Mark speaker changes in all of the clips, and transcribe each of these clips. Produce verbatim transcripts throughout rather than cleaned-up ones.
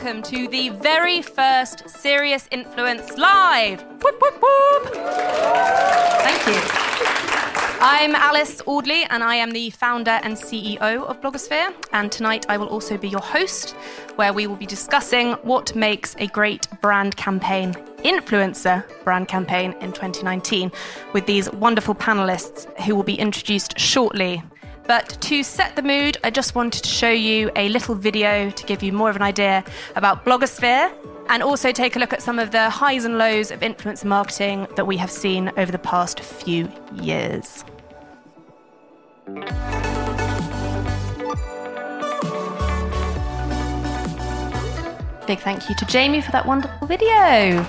Speaker 1: welcome to the very first Serious Influence Live. Whoop, whoop, whoop. Thank you. I'm Alice Audley, and I am the founder and C E O of Blogosphere. And tonight I will also be your host, where we will be discussing what makes a great brand campaign, influencer brand campaign in twenty nineteen, with these wonderful panelists who will be introduced shortly. But to set the mood, I just wanted to show you a little video to give you more of an idea about Blogosphere, and also take a look at some of the highs and lows of influencer marketing that we have seen over the past few years. Big thank you to Jamie for that wonderful video.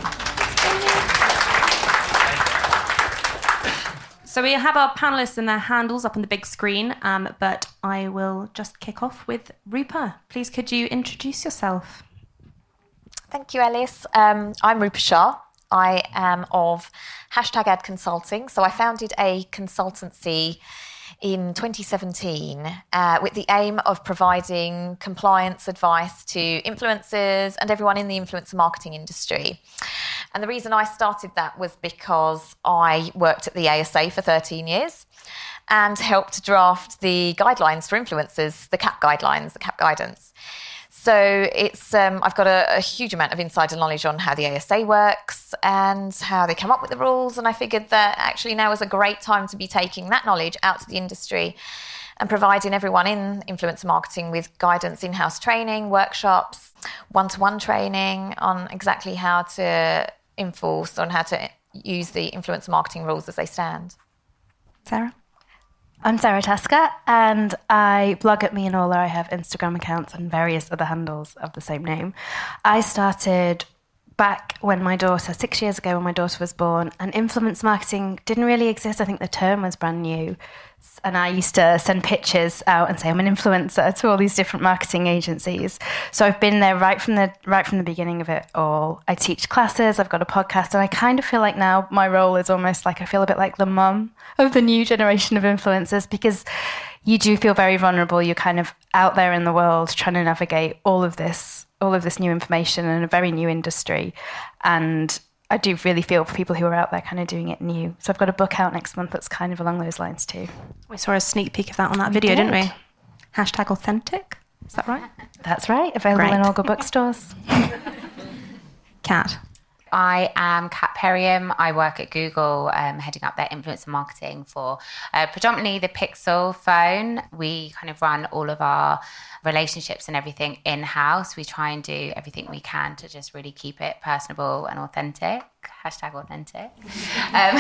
Speaker 1: So we have our panellists and their handles up on the big screen, um, but I will just kick off with Rupa. Please, could you introduce yourself?
Speaker 2: Thank you, Alice. Um, I'm Rupa Shah. I am of Hashtag Ad Consulting. So I founded a consultancy in twenty seventeen uh, with the aim of providing compliance advice to influencers and everyone in the influencer marketing industry. And the reason I started that was because I worked at the A S A for thirteen years and helped draft the guidelines for influencers, the C A P guidelines, the C A P guidance. So it's um, I've got a, a huge amount of insider knowledge on how the A S A works and how they come up with the rules. And I figured that actually now is a great time to be taking that knowledge out to the industry and providing everyone in influencer marketing with guidance, in-house training, workshops, one-to-one training on exactly how to enforce, on how to use the influencer marketing rules as they stand.
Speaker 1: Sarah?
Speaker 3: I'm Sarah Tasker, and I blog at Me and Ola. I have Instagram accounts and various other handles of the same name. I started back when my daughter, six years ago when my daughter was born, and influence marketing didn't really exist. I think the term was brand new. And I used to send pictures out and say I'm an influencer to all these different marketing agencies. So I've been there right from the right from the beginning of it all. I teach classes, I've got a podcast, and I kind of feel like now my role is almost like I feel a bit like the mum of the new generation of influencers, because you do feel very vulnerable. You're kind of out there in the world trying to navigate all of this, all of this new information in a very new industry. And I do really feel for people who are out there kind of doing it new. So I've got a book out next month that's kind of along those lines too.
Speaker 1: We saw a sneak peek of that on that video,
Speaker 3: we did.
Speaker 1: didn't we? Hashtag authentic. Is that right?
Speaker 3: That's right. Available
Speaker 1: Great.
Speaker 3: in all good bookstores.
Speaker 1: Kat.
Speaker 4: I am Kat Perriam. I work at Google, um, heading up their influencer marketing for uh, predominantly the Pixel phone. We kind of run all of our relationships and everything in-house. We try and do everything we can to just really keep it personable and authentic. Hashtag authentic. um,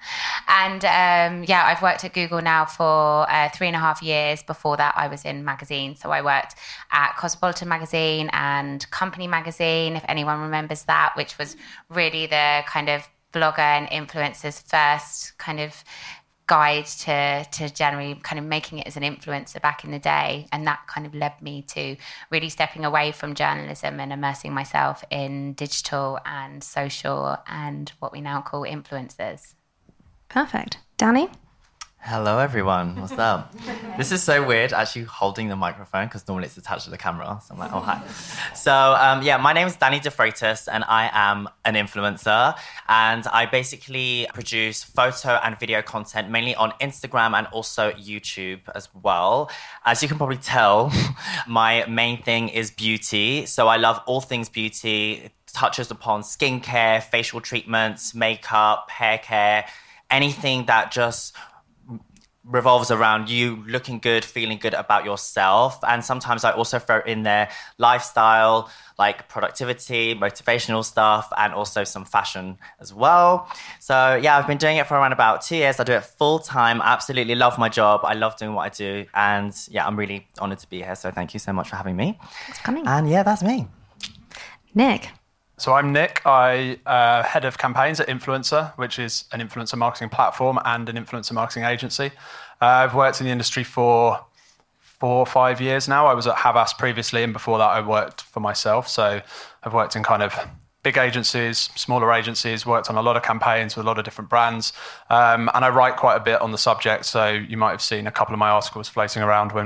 Speaker 4: and um, yeah, I've worked at Google now for uh, three and a half years. Before that, I was in magazines. So I worked at Cosmopolitan Magazine and Company Magazine, if anyone remembers that, which was really the kind of blogger and influencers first kind of guide to to generally kind of making it as an influencer back in the day. And that kind of led me to really stepping away from journalism and immersing myself in digital and social and what we now call influencers.
Speaker 1: Perfect. Danny?
Speaker 5: Hello, everyone. What's up? This is so weird, actually holding the microphone, because normally it's attached to the camera. So I'm like, oh, hi. So, um, yeah, my name is Danny De Freitas, and I am an influencer. And I basically produce photo and video content, mainly on Instagram and also YouTube as well. As you can probably tell, my main thing is beauty. So I love all things beauty. It touches upon skincare, facial treatments, makeup, hair care, anything that just revolves around you looking good, feeling good about yourself. And sometimes I also throw in there lifestyle, like productivity, motivational stuff, and also some fashion as well. So yeah, I've been doing it for around about two years. I do it full time. I absolutely love my job. I love doing what I do. And yeah, I'm really honored to be here. So thank you so much for having me.
Speaker 1: Thanks for coming.
Speaker 5: And yeah, that's me.
Speaker 1: Nick.
Speaker 6: So I'm Nick. I uh, head of campaigns at Influencer, which is an influencer marketing platform and an influencer marketing agency. Uh, I've worked in the industry for four or five years now. I was at Havas previously, and before that I worked for myself. So I've worked in kind of big agencies, smaller agencies, worked on a lot of campaigns with a lot of different brands. Um, and I write quite a bit on the subject. So you might have seen a couple of my articles floating around when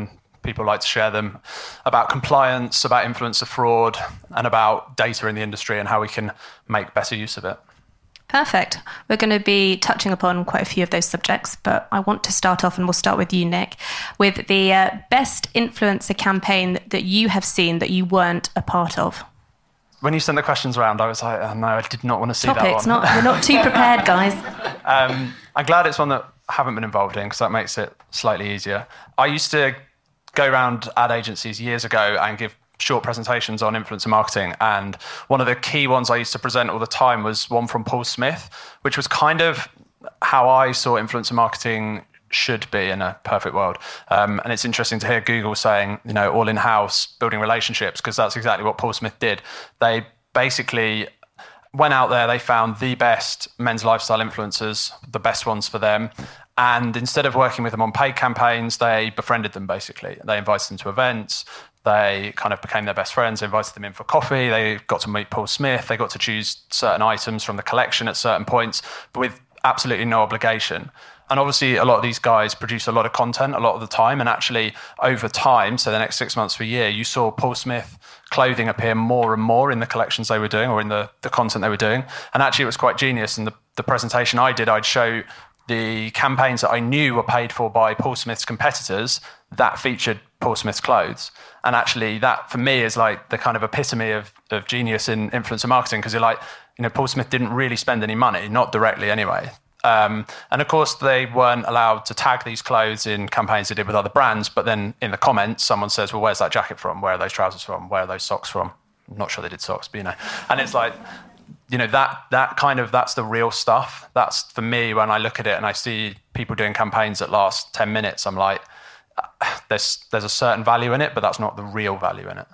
Speaker 6: people like to share them, about compliance, about influencer fraud, and about data in the industry and how we can make better use of it.
Speaker 1: Perfect. We're going to be touching upon quite a few of those subjects, but I want to start off, and we'll start with you, Nick, with the uh, best influencer campaign that you have seen that you weren't a part of.
Speaker 6: When you sent the questions around, I was like, oh, no, I did not want to see
Speaker 1: Topics,
Speaker 6: that one.
Speaker 1: not, we're not too prepared, guys.
Speaker 6: um, I'm glad it's one that I haven't been involved in because that makes it slightly easier. I used to go around ad agencies years ago and give short presentations on influencer marketing, and one of the key ones I used to present all the time was one from Paul Smith, which was kind of how I saw influencer marketing should be in a perfect world. Um, and it's interesting to hear Google saying, you know, all in-house, building relationships, because that's exactly what Paul Smith did. They basically went out there, they found the best men's lifestyle influencers, the best ones for them. And instead of working with them on paid campaigns, they befriended them, basically. They invited them to events. They kind of became their best friends, they invited them in for coffee. They got to meet Paul Smith. They got to choose certain items from the collection at certain points, but with absolutely no obligation. And obviously, a lot of these guys produce a lot of content a lot of the time. And actually, over time, so the next six months to a year, you saw Paul Smith clothing appear more and more in the collections they were doing or in the, the content they were doing. And actually, it was quite genius. And the, the presentation I did, I'd show the campaigns that I knew were paid for by Paul Smith's competitors that featured Paul Smith's clothes. And actually, that, for me, is like the kind of epitome of, of genius in influencer marketing, because you're like, you know, Paul Smith didn't really spend any money, not directly anyway. Um, and of course, they weren't allowed to tag these clothes in campaigns they did with other brands. But then in the comments, someone says, well, where's that jacket from? Where are those trousers from? Where are those socks from? I'm not sure they did socks, but you know. And it's like, you know, that that kind of, that's the real stuff. That's, for me, when I look at it and I see people doing campaigns that last ten minutes, I'm like, there's there's a certain value in it, but that's not the real value in it.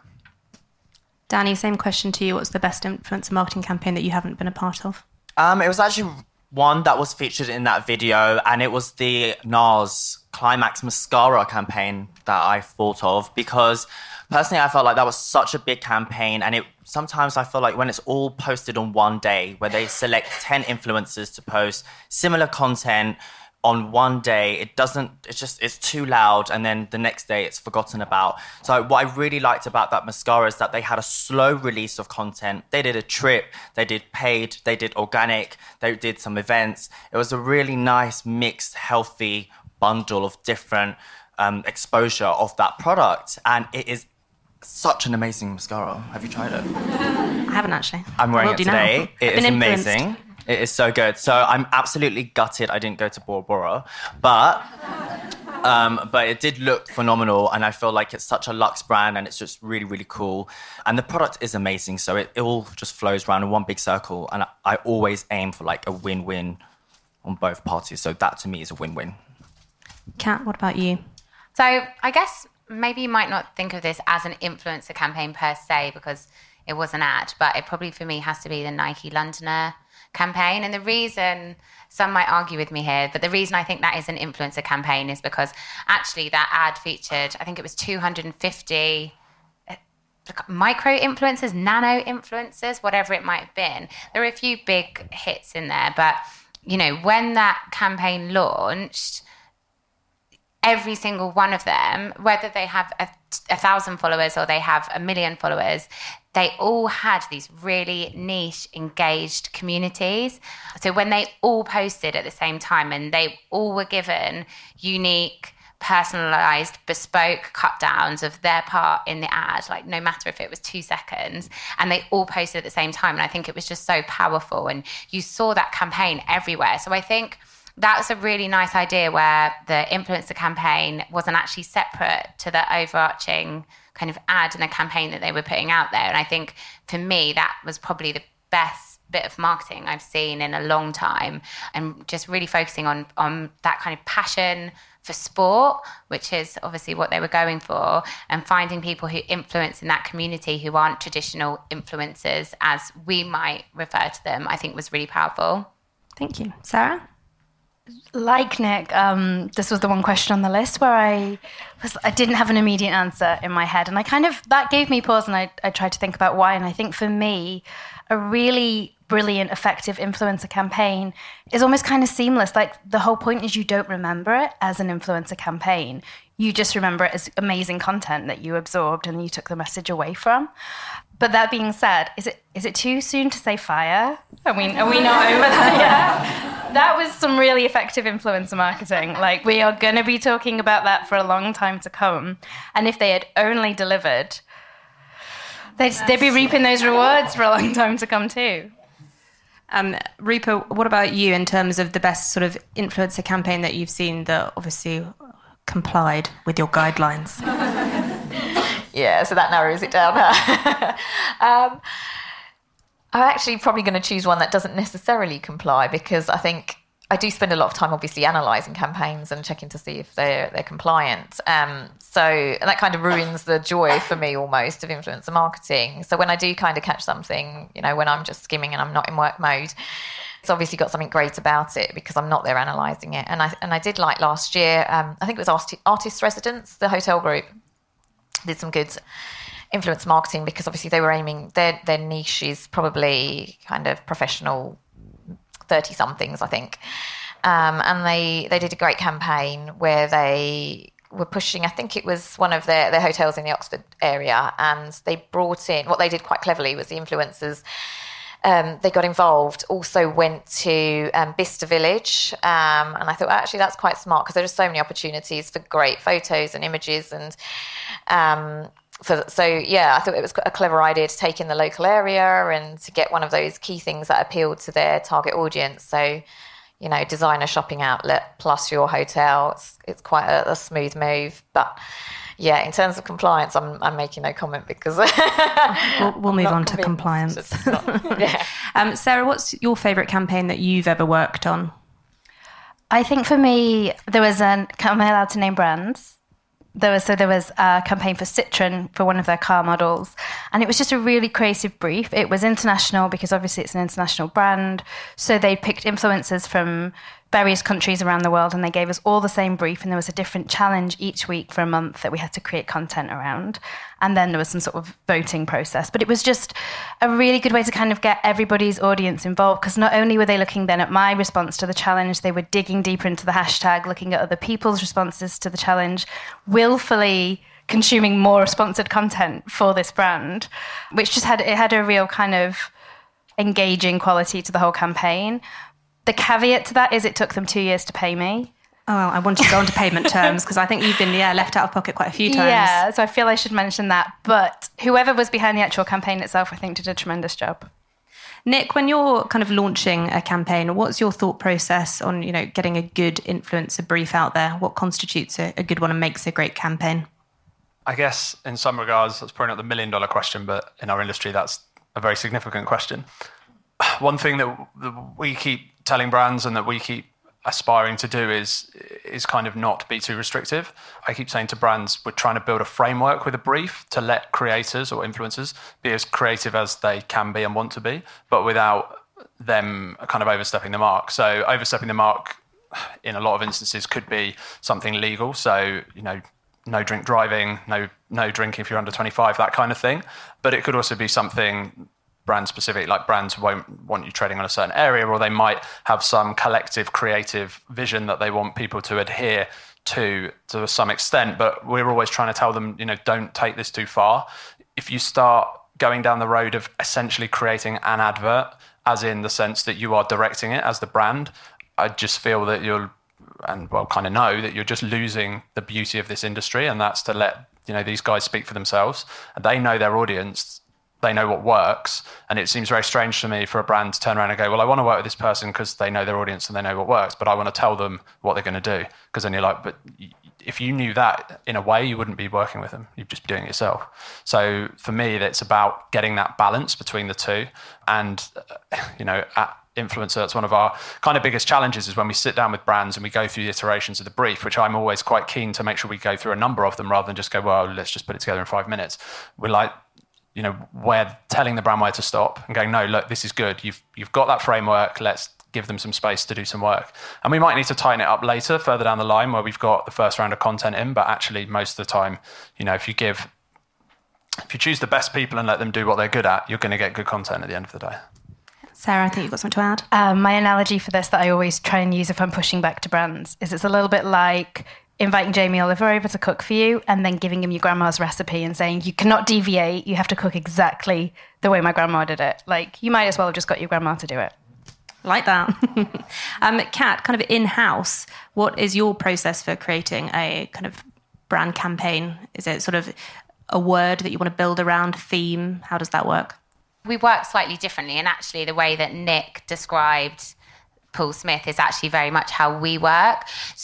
Speaker 1: Danny, same question to you. What's the best influencer marketing campaign that you haven't been a part of?
Speaker 5: Um, it was actually one that was featured in that video, and it was the NARS Climax Mascara campaign that I thought of, because personally I felt like that was such a big campaign, and it sometimes I feel like when it's all posted on one day, where they select ten influencers to post similar content on one day, it doesn't, it's just, it's too loud, and then the next day it's forgotten about. So what I really liked about that mascara is that they had a slow release of content. They did a trip, they did paid, they did organic, they did some events. It was a really nice, mixed, healthy bundle of different um, exposure of that product. And it is such an amazing mascara. Have you tried it?
Speaker 1: I haven't actually.
Speaker 5: I'm wearing
Speaker 1: Will
Speaker 5: it
Speaker 1: do
Speaker 5: today.
Speaker 1: now.
Speaker 5: It
Speaker 1: I've
Speaker 5: is
Speaker 1: been influenced.
Speaker 5: amazing. It is so good. So I'm absolutely gutted I didn't go to Bora Bora, but um, but it did look phenomenal, and I feel like it's such a luxe brand, and it's just really, really cool. And the product is amazing, so it, it all just flows around in one big circle, and I, I always aim for like a win-win on both parties. So that to me is a win-win.
Speaker 1: Kat, what about you?
Speaker 4: So I guess maybe you might not think of this as an influencer campaign per se, because it was an ad, but it probably for me has to be the Nike Londoner campaign. And the reason, some might argue with me here, but the reason I think that is an influencer campaign is because actually that ad featured, I think it was two hundred fifty micro influencers, nano influencers, whatever it might have been. There were a few big hits in there, but you know, when that campaign launched, every single one of them, whether they have a, a thousand followers or they have a million followers, they all had these really niche, engaged communities. So when they all posted at the same time and they all were given unique, personalized, bespoke cut downs of their part in the ad, like no matter if it was two seconds, and they all posted at the same time. And I think it was just so powerful, and you saw that campaign everywhere. So I think that was a really nice idea where the influencer campaign wasn't actually separate to the overarching kind of ad and a campaign that they were putting out there. And I think for me, that was probably the best bit of marketing I've seen in a long time, and just really focusing on, on that kind of passion for sport, which is obviously what they were going for, and finding people who influence in that community who aren't traditional influencers, as we might refer to them, I think was really powerful.
Speaker 1: Thank you. Sarah?
Speaker 3: Like Nick, um, this was the one question on the list where I was, I didn't have an immediate answer in my head. And I kind of, that gave me pause, and I, I tried to think about why. And I think for me, a really brilliant, effective influencer campaign is almost kind of seamless. Like the whole point is you don't remember it as an influencer campaign. You just remember it as amazing content that you absorbed and you took the message away from. But that being said, is it is it too soon to say fire? Are we, are we not over that yet? That was some really effective influencer marketing. Like, we are going to be talking about that for a long time to come. And if they had only delivered, they'd, they'd be reaping those rewards for a long time to come too.
Speaker 1: Um, Rupa, what about you in terms of the best sort of influencer campaign that you've seen that obviously complied with your guidelines?
Speaker 2: Yeah, so that narrows it down. um, I'm actually probably going to choose one that doesn't necessarily comply, because I think I do spend a lot of time obviously analysing campaigns and checking to see if they're they're compliant. Um, so and that kind of ruins the joy for me almost of influencer marketing. So when I do kind of catch something, you know, when I'm just skimming and I'm not in work mode, it's obviously got something great about it because I'm not there analysing it. And I and I did like last year, um, I think it was Arti- Artist Residence, the hotel group, did some good influence marketing because obviously they were aiming, their their niche is probably kind of professional thirty-somethings, I think. Um, and they, they did a great campaign where they were pushing, I think it was one of their, their hotels in the Oxford area, and they brought in, what they did quite cleverly was the influencers, um, they got involved, also went to um, Bicester Village, um, and I thought, well, actually, that's quite smart because there are so many opportunities for great photos and images, and um, for, so, yeah, I thought it was a clever idea to take in the local area and to get one of those key things that appealed to their target audience. So, you know, designer shopping outlet plus your hotel, it's, it's quite a, a smooth move. But, yeah, in terms of compliance, I'm, I'm making no comment because...
Speaker 1: we'll, we'll move on
Speaker 2: convinced.
Speaker 1: to compliance.
Speaker 2: Not, yeah.
Speaker 1: um, Sarah, what's your favourite campaign that you've ever worked on?
Speaker 3: I think for me, there was an... Am I allowed to name brands? There was so there was a campaign for Citroën for one of their car models, and it was just a really creative brief. It was international because obviously it's an international brand, so they picked influencers from various countries around the world, and they gave us all the same brief, and there was a different challenge each week for a month that we had to create content around, and then there was some sort of voting process. But it was just a really good way to kind of get everybody's audience involved, because not only were they looking then at my response to the challenge, they were digging deeper into the hashtag, looking at other people's responses to the challenge, willfully consuming more sponsored content for this brand, which just had it had a real kind of engaging quality to the whole campaign. The caveat to that is it took them two years to pay me.
Speaker 1: Oh, well, I wanted to go on to payment terms because I think you've been yeah left out of pocket quite a few times.
Speaker 3: Yeah, so I feel I should mention that. But whoever was behind the actual campaign itself, I think, did a tremendous job.
Speaker 1: Nick, when you're kind of launching a campaign, what's your thought process on, you know, getting a good influencer brief out there? What constitutes a, a good one and makes a great campaign?
Speaker 6: I guess in some regards, that's probably not the million dollar question, but in our industry, that's a very significant question. One thing that, that we keep telling brands and that we keep aspiring to do is is kind of not be too restrictive. I keep saying to brands, we're trying to build a framework with a brief to let creators or influencers be as creative as they can be and want to be, but without them kind of overstepping the mark. So overstepping the mark in a lot of instances could be something legal. So, you know, no drink driving, no no drinking if you're under twenty-five, that kind of thing. But it could also be something brand specific, like brands won't want you trading on a certain area, or they might have some collective creative vision that they want people to adhere to to some extent. But we're always trying to tell them, you know, don't take this too far. If you start going down the road of essentially creating an advert, as in the sense that you are directing it as the brand, I just feel that you'll, and well, kind of know that you're just losing the beauty of this industry, and that's to let, you know, these guys speak for themselves. And they know their audience. They know what works, and it seems very strange to me for a brand to turn around and go, well, I want to work with this person because they know their audience and they know what works, but I want to tell them what they're going to do. Because then you're like, but if you knew that in a way, you wouldn't be working with them. You'd just be doing it yourself. So for me, it's about getting that balance between the two. And, you know, at Influencer, that's one of our kind of biggest challenges is when we sit down with brands and we go through the iterations of the brief, which I'm always quite keen to make sure we go through a number of them rather than just go, well, let's just put it together in five minutes. We're like, you know, we're telling the brand where to stop and going, no, look, this is good. You've you've got that framework. Let's give them some space to do some work. And we might need to tighten it up later, further down the line, where we've got the first round of content in. But actually, most of the time, you know, if you give, if you choose the best people and let them do what they're good at, you're going to get good content at the end of the day.
Speaker 1: Sarah, I think you've got something to add.
Speaker 3: Um, my analogy for this that I always try and use if I'm pushing back to brands is it's a little bit like inviting Jamie Oliver over to cook for you and then giving him your grandma's recipe and saying, you cannot deviate, you have to cook exactly the way my grandma did it. Like, you might as well have just got your grandma to do it.
Speaker 1: Like that. um, Kat, kind of in-house, what is your process for creating a kind of brand campaign? Is it sort of a word that you want to build around, theme? How does that work?
Speaker 4: We work slightly differently, and actually the way that Nick described Paul Smith is actually very much how we work.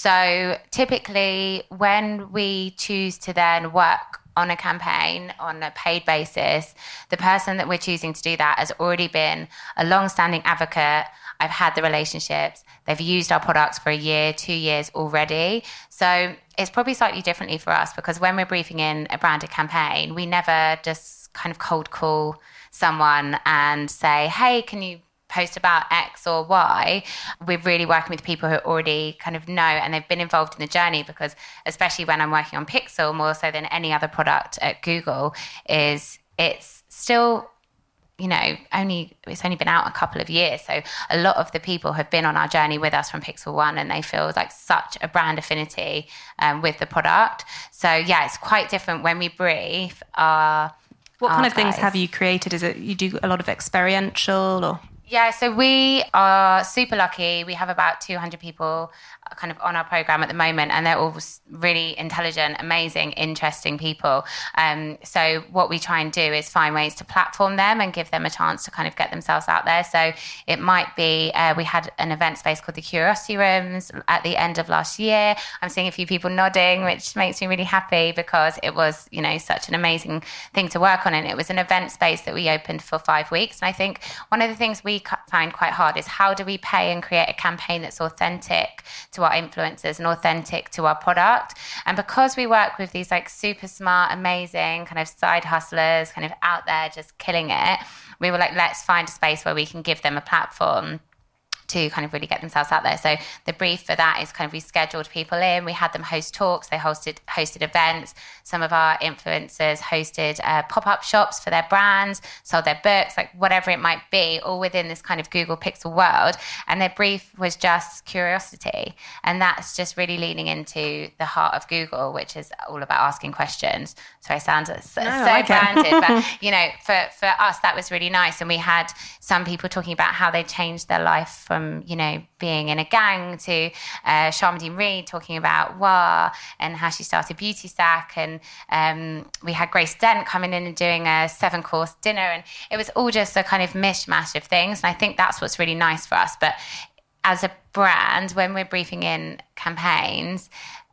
Speaker 4: So typically when we choose to then work on a campaign on a paid basis, the person that we're choosing to do that has already been a long-standing advocate. I've had the relationships. They've used our products for a year, two years already. So it's probably slightly differently for us, because when we're briefing in a branded campaign, we never just kind of cold call someone and say, hey, can you post about X or Y? We're really working with people who already kind of know and they've been involved in the journey, because especially when I'm working on Pixel, more so than any other product at Google, is it's still, you know, only it's only been out a couple of years. So a lot of the people have been on our journey with us from Pixel One, and they feel like such a brand affinity um, with the product. So yeah, it's quite different when we brief our
Speaker 1: What kind
Speaker 4: our
Speaker 1: of things
Speaker 4: guys.
Speaker 1: have you created? Is it you do a lot of experiential or?
Speaker 4: Yeah, so we are super lucky. We have about two hundred people kind of on our program at the moment, and they're all really intelligent, amazing, interesting people. Um, so what we try and do is find ways to platform them and give them a chance to kind of get themselves out there. So it might be, uh, we had an event space called the Curiosity Rooms at the end of last year. I'm seeing a few people nodding, which makes me really happy, because it was, you know, such an amazing thing to work on. And it was an event space that we opened for five weeks. And I think one of the things we find quite hard is how do we pay and create a campaign that's authentic to our influencers and authentic to our product. And because we work with these like super smart, amazing kind of side hustlers kind of out there just killing it, we were like, let's find a space where we can give them a platform to kind of really get themselves out there. So the brief for that is kind of we scheduled people in, we had them host talks, they hosted hosted events. Some of our influencers hosted uh, pop-up shops for their brands, sold their books, like whatever it might be, all within this kind of Google Pixel world. And their brief was just curiosity. And that's just really leaning into the heart of Google, which is all about asking questions. So I sound so,
Speaker 1: No,
Speaker 4: so
Speaker 1: I like it.
Speaker 4: branded, but you know, for, for us, that was really nice. And we had some people talking about how they changed their life from, you know, being in a gang to uh, Sharmadean Reed talking about W A and how she started Beauty Stack. And um, we had Grace Dent coming in and doing a seven course dinner. And it was all just a kind of mishmash of things. And I think that's what's really nice for us. But as a brand, when we're briefing in campaigns,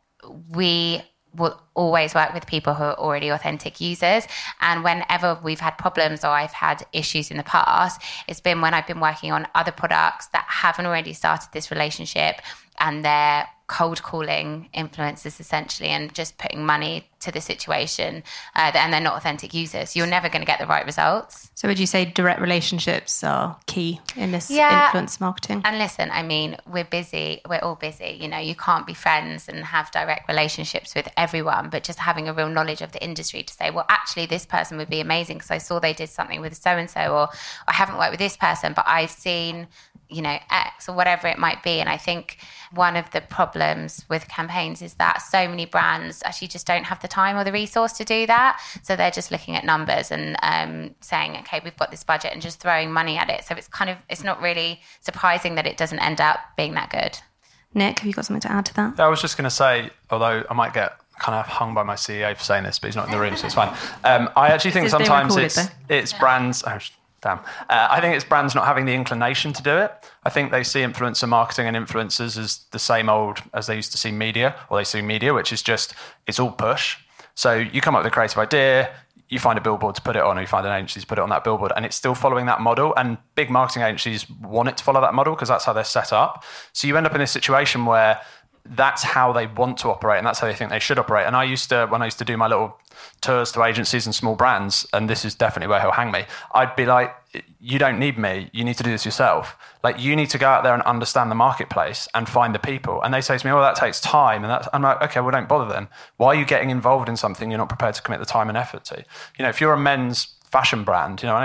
Speaker 4: we will always work with people who are already authentic users. And whenever we've had problems or I've had issues in the past, it's been when I've been working on other products that haven't already started this relationship and they're cold calling influencers essentially and just putting money to the situation uh, and they're not authentic users. You're never going to get the right results.
Speaker 1: So would you say direct relationships are key in this
Speaker 4: Yeah.
Speaker 1: influence marketing?
Speaker 4: And listen, I mean, we're busy. We're all busy. You know, you can't be friends and have direct relationships with everyone, but just having a real knowledge of the industry to say, well, actually, this person would be amazing because I saw they did something with so-and-so, or I haven't worked with this person, but I've seen, you know, X or whatever it might be. And I think one of the problems with campaigns is that so many brands actually just don't have the time or the resource to do that. So they're just looking at numbers and um, saying, okay, we've got this budget and just throwing money at it. So it's kind of, it's not really surprising that it doesn't end up being that good.
Speaker 1: Nick, have you got something to add to that?
Speaker 6: I was just going to say, although I might get kind of hung by my C E O for saying this, but he's not in the room, so it's fine. Um, I actually think
Speaker 1: This is being
Speaker 6: sometimes
Speaker 1: recorded,
Speaker 6: it's, it's brands... Oh, Damn. Uh, I think it's brands not having the inclination to do it. I think they see influencer marketing and influencers as the same old as they used to see media, or they see media, which is just, it's all push. So you come up with a creative idea, you find a billboard to put it on, or you find an agency to put it on that billboard, and it's still following that model. And big marketing agencies want it to follow that model because that's how they're set up. So you end up in this situation where that's how they want to operate and that's how they think they should operate. And I used to, when I used to do my little tours to agencies and small brands, and this is definitely where he'll hang me, I'd be like, you don't need me, you need to do this yourself. Like, you need to go out there and understand the marketplace and find the people. And they say to me, oh, that takes time. And that's, I'm like, okay, well, don't bother then. Why are you getting involved in something you're not prepared to commit the time and effort to? You know, if you're a men's fashion brand, you know, I used to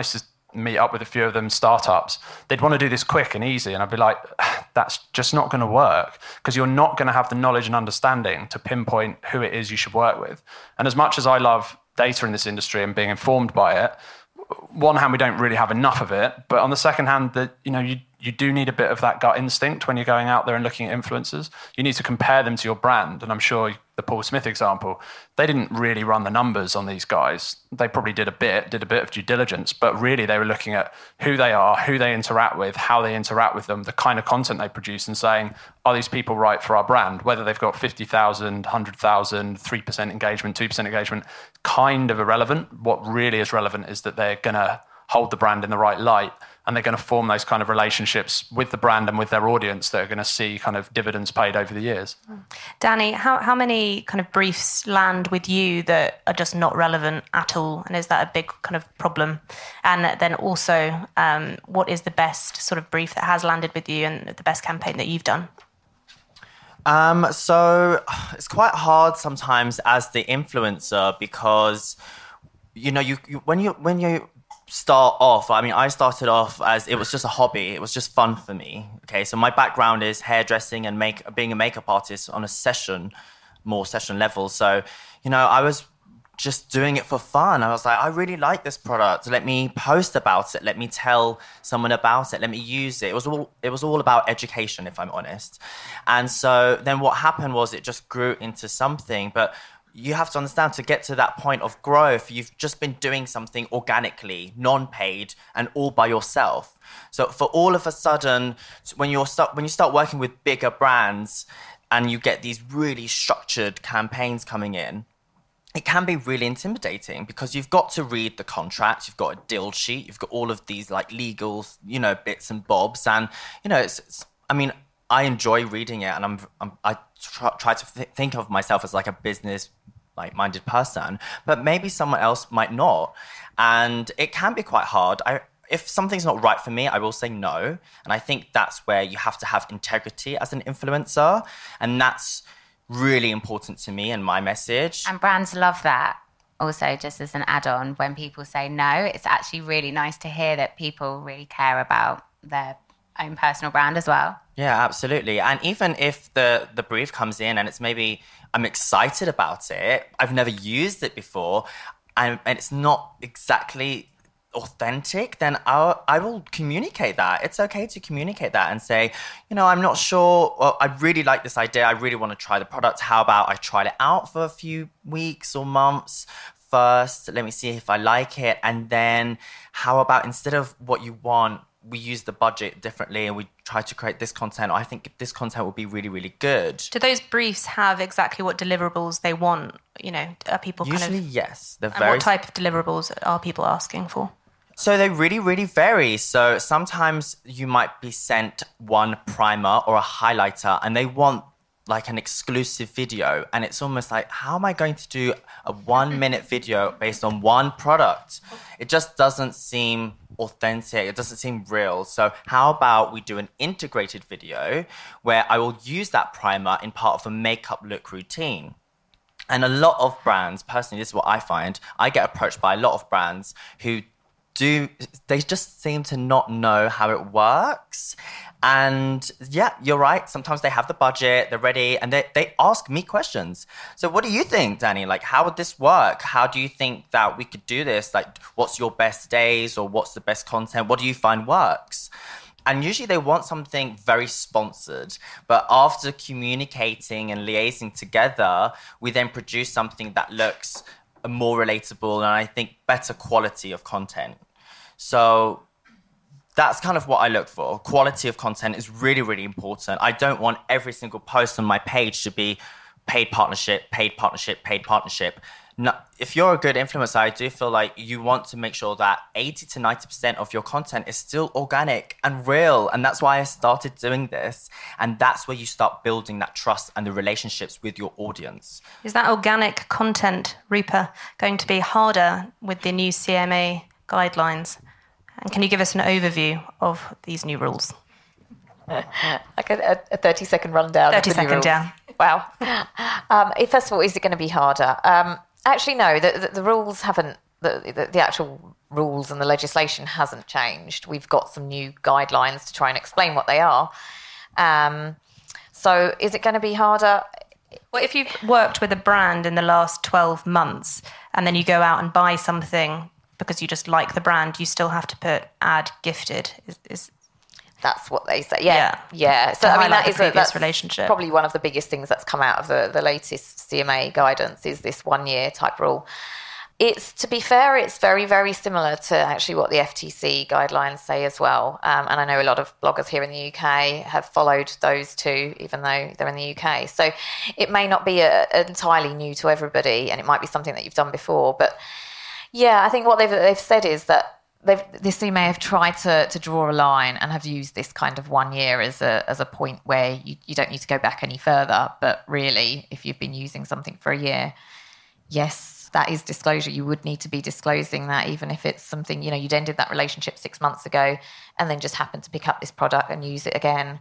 Speaker 6: meet up with a few of them startups, they'd want to do this quick and easy. And I'd be like, that's just not going to work, because you're not going to have the knowledge and understanding to pinpoint who it is you should work with. And as much as I love data in this industry and being informed by it, one hand, we don't really have enough of it. But on the second hand, that you know, you you do need a bit of that gut instinct when you're going out there and looking at influencers. You need to compare them to your brand. And I'm sure the Paul Smith example, they didn't really run the numbers on these guys. They probably did a bit, did a bit of due diligence, but really they were looking at who they are, who they interact with, how they interact with them, the kind of content they produce, and saying, are these people right for our brand? Whether they've got fifty thousand, one hundred thousand, three percent engagement, two percent engagement, kind of irrelevant. What really is relevant is that they're going to hold the brand in the right light, and they're going to form those kind of relationships with the brand and with their audience that are going to see kind of dividends paid over the years.
Speaker 1: Danny, how, how many kind of briefs land with you that are just not relevant at all? And is that a big kind of problem? And then also, um, what is the best sort of brief that has landed with you and the best campaign that you've done?
Speaker 5: Um, so it's quite hard sometimes as the influencer, because, you know, you, you when you when you start off, I mean, I started off as it was just a hobby. It was just fun for me. Okay, so my background is hairdressing and make being a makeup artist on a session, more session level. So, you know, I was just doing it for fun. I was like, I really like this product. Let me post about it. Let me tell someone about it. Let me use it. It was all it was all about education, if I'm honest. And so then what happened was it just grew into something. But you have to understand, to get to that point of growth, you've just been doing something organically, non-paid, and all by yourself. So for all of a sudden, when you're start, when you start working with bigger brands and you get these really structured campaigns coming in, it can be really intimidating, because you've got to read the contract, you've got a deal sheet, you've got all of these like legal, you know, bits and bobs, and you know, it's, it's I mean, I enjoy reading it, and I'm, I'm I try, try to th- think of myself as like a business like minded person, but maybe someone else might not, and it can be quite hard. I, if something's not right for me, I will say no, and I think that's where you have to have integrity as an influencer, and that's really important to me and my message.
Speaker 4: And brands love that. Also, just as an add-on, when people say no, it's actually really nice to hear that people really care about their own personal brand as well.
Speaker 5: Yeah, absolutely. And even if the, the brief comes in and it's maybe I'm excited about it, I've never used it before, and, and it's not exactly authentic, then I'll, I will communicate that. It's okay to communicate that and say, you know, I'm not sure, well, I really like this idea. I really want to try the product. How about I try it out for a few weeks or months first? Let me see if I like it. And then how about, instead of what you want, we use the budget differently and we try to create this content. I think this content will be really, really good.
Speaker 1: Do those briefs have exactly what deliverables they want? You know, are people
Speaker 5: Usually,
Speaker 1: kind of...
Speaker 5: yes. They're
Speaker 1: and
Speaker 5: very...
Speaker 1: what type of deliverables are people asking for?
Speaker 5: So they really, really vary. So sometimes you might be sent one primer or a highlighter and they want like an exclusive video. And it's almost like, how am I going to do a one minute video based on one product? It just doesn't seem authentic. It doesn't seem real. So how about we do an integrated video where I will use that primer in part of a makeup look routine? And a lot of brands, personally, this is what I find, I get approached by a lot of brands who do, they just seem to not know how it works. And yeah, you're right. Sometimes they have the budget, they're ready, and they, they ask me questions. So what do you think, Danny? Like, how would this work? How do you think that we could do this? Like, what's your best days, or what's the best content? What do you find works? And usually they want something very sponsored. But after communicating and liaising together, we then produce something that looks more relatable and I think better quality of content. So that's kind of what I look for. Quality of content is really, really important. I don't want every single post on my page to be paid partnership, paid partnership, paid partnership. No, if you're a good influencer, I do feel like you want to make sure that eighty to ninety percent of your content is still organic and real. And that's why I started doing this. And that's where you start building that trust and the relationships with your audience.
Speaker 1: Is that organic content, Rupa, going to be harder with the new C M A guidelines? And can you give us an overview of these new rules?
Speaker 2: Like a, a thirty second rundown.
Speaker 1: thirty second, yeah.
Speaker 2: Wow. Um, first of all, is it going to be harder? Um, actually, no, the, the, the rules haven't the, the, the actual rules and the legislation hasn't changed. We've got some new guidelines to try and explain what they are. Um, so is it going to be harder?
Speaker 1: Well, if you've worked with a brand in the last twelve months and then you go out and buy something because you just like the brand, you still have to put ad gifted. Is, is
Speaker 2: That's what they say. Yeah, yeah.
Speaker 1: yeah.
Speaker 2: So
Speaker 1: To
Speaker 2: I mean, that
Speaker 1: highlight
Speaker 2: is
Speaker 1: the
Speaker 2: a,
Speaker 1: previous
Speaker 2: that's
Speaker 1: relationship.
Speaker 2: probably one of the biggest things that's come out of the, the latest C M A guidance is this one year type rule. It's, to be fair, it's very, very similar to actually what the F T C guidelines say as well. Um, and I know a lot of bloggers here in the U K have followed those too, even though they're in the U K. So it may not be a, entirely new to everybody, and it might be something that you've done before. But yeah, I think what they've, they've said is that They've, the C M A have tried to, to draw a line and have used this kind of one year as a as a point where you, you don't need to go back any further. But really, if you've been using something for a year, yes, that is disclosure. You would need to be disclosing that, even if it's something, you know, you'd ended that relationship six months ago and then just happened to pick up this product and use it again.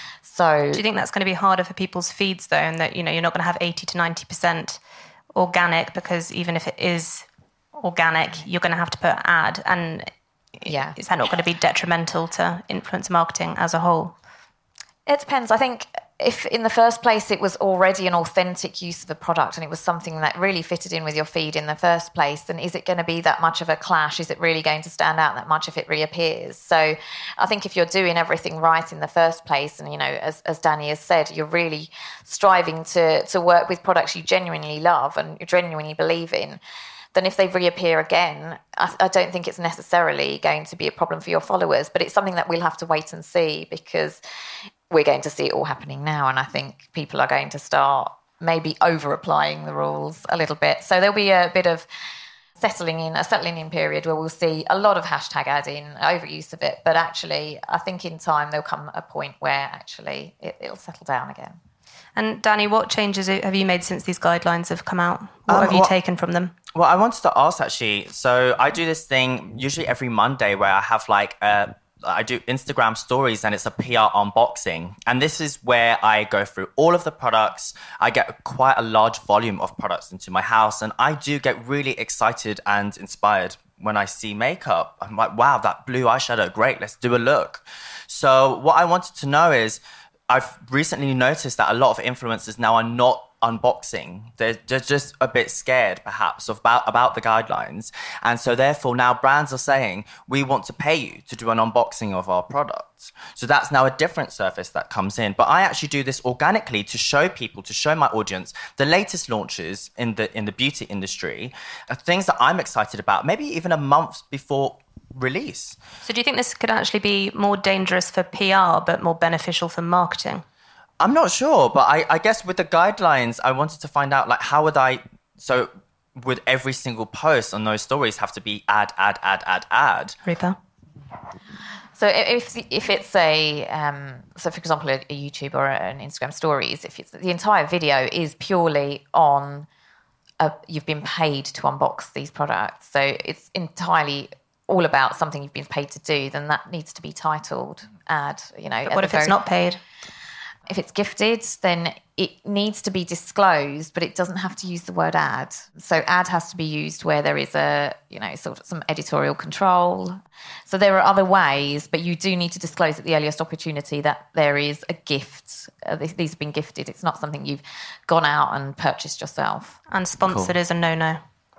Speaker 2: So
Speaker 1: do you think that's going to be harder for people's feeds though, and that, you know, you're not going to have eighty to ninety percent organic, because even if it is organic, you're going to have to put ad, and
Speaker 2: yeah,
Speaker 1: is that not going to be detrimental to influencer marketing as a whole?
Speaker 2: It depends. I think if in the first place it was already an authentic use of a product and it was something that really fitted in with your feed in the first place, then is it going to be that much of a clash? Is it really going to stand out that much if it reappears? So I think if you're doing everything right in the first place, and, you know, as, as Danny has said, you're really striving to to work with products you genuinely love and you genuinely believe in, then if they reappear again, I, I don't think it's necessarily going to be a problem for your followers. But it's something that we'll have to wait and see, because we're going to see it all happening now. And I think people are going to start maybe over-applying the rules a little bit. So there'll be a bit of settling in, a settling in period where we'll see a lot of hashtag adding, overuse of it. But actually, I think in time there'll come a point where actually it, it'll settle down again.
Speaker 1: And Danny, what changes have you made since these guidelines have come out? What
Speaker 5: Um,
Speaker 1: have you
Speaker 5: what-
Speaker 1: taken from them?
Speaker 5: Well, I wanted to ask actually. So I do this thing usually every Monday where I have like a, I do Instagram stories, and it's a P R unboxing. And this is where I go through all of the products. I get quite a large volume of products into my house, and I do get really excited and inspired when I see makeup. I'm like, wow, that blue eyeshadow, great, let's do a look. So what I wanted to know is, I've recently noticed that a lot of influencers now are not unboxing. They're, they're just a bit scared, perhaps, of about, about the guidelines. And so therefore now brands are saying, we want to pay you to do an unboxing of our products. So that's now a different surface that comes in. But I actually do this organically to show people, to show my audience, the latest launches in the in the beauty industry, uh, things that I'm excited about, maybe even a month before release.
Speaker 1: So do you think this could actually be more dangerous for P R but more beneficial for marketing?
Speaker 5: I'm not sure, but I, I guess with the guidelines, I wanted to find out, like, how would I, so would every single post on those stories have to be ad, ad, ad, ad, ad?
Speaker 1: Rupert?
Speaker 2: So if if it's a, um, so for example, a, a YouTube or an Instagram stories, if it's the entire video is purely on, a, you've been paid to unbox these products, so it's entirely all about something you've been paid to do, then that needs to be titled ad. You know,
Speaker 1: But what if it's not paid?
Speaker 2: If it's gifted, then it needs to be disclosed, but it doesn't have to use the word ad. So ad has to be used where there is a, you know, sort of some editorial control. So there are other ways, but you do need to disclose at the earliest opportunity that there is a gift. Uh, these, these have been gifted. It's not something you've gone out and purchased yourself.
Speaker 1: And sponsored
Speaker 5: Cool.
Speaker 1: is a no-no.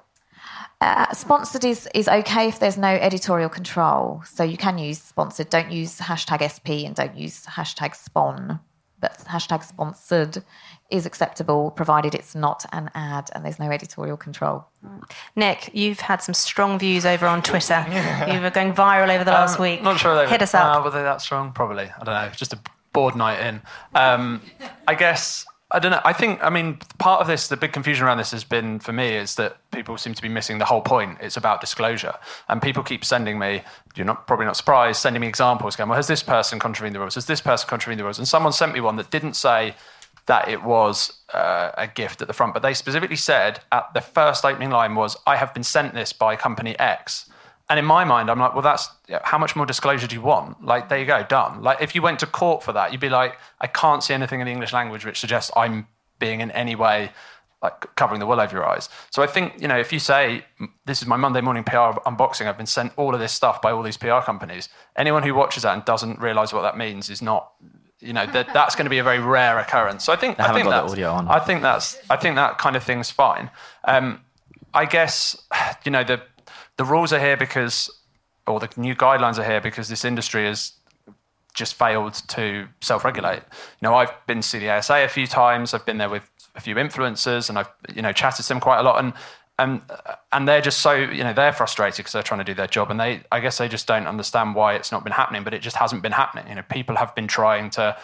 Speaker 2: Uh, sponsored is, is okay if there's no editorial control. So you can use sponsored. Don't use hashtag S P and don't use hashtag spawn. But hashtag sponsored is acceptable, provided it's not an ad and there's no editorial control.
Speaker 1: Nick, you've had some strong views over on Twitter. You were going viral over the last
Speaker 6: Um,
Speaker 1: week.
Speaker 6: Not sure they
Speaker 1: Hit us up.
Speaker 6: Uh, were they that strong? Probably. I don't know. Just a bored night in. Um, I guess, I don't know. I think, I mean, part of this, the big confusion around this has been, for me, is that people seem to be missing the whole point. It's about disclosure. And people keep sending me, you're not probably not surprised, sending me examples, going, well, has this person contravened the rules? Has this person contravened the rules? And someone sent me one that didn't say that it was uh, a gift at the front, but they specifically said at the first opening line was, I have been sent this by company X. And in my mind, I'm like, well, that's, how much more disclosure do you want? Like, there you go, done. Like, if you went to court for that, you'd be like, I can't see anything in the English language which suggests I'm being in any way like covering the wool over your eyes. So I think, you know, if you say, this is my Monday morning P R unboxing, I've been sent all of this stuff by all these P R companies, anyone who watches that and doesn't realise what that means is not, you know, that that's going to be a very rare occurrence. So I think,
Speaker 5: they
Speaker 6: I think
Speaker 5: got
Speaker 6: that's,
Speaker 5: the audio on.
Speaker 6: I think that's, I think that kind of thing's fine. Um, I guess, you know, the the rules are here because, or the new guidelines are here because this industry has just failed to self-regulate. You know, I've been to see the A S A a few times. I've been there with a few influencers, and I've, you know, chatted to them quite a lot. And and and they're just so, you know, they're frustrated because they're trying to do their job, and they, I guess, they just don't understand why it's not been happening. But it just hasn't been happening. You know, people have been trying to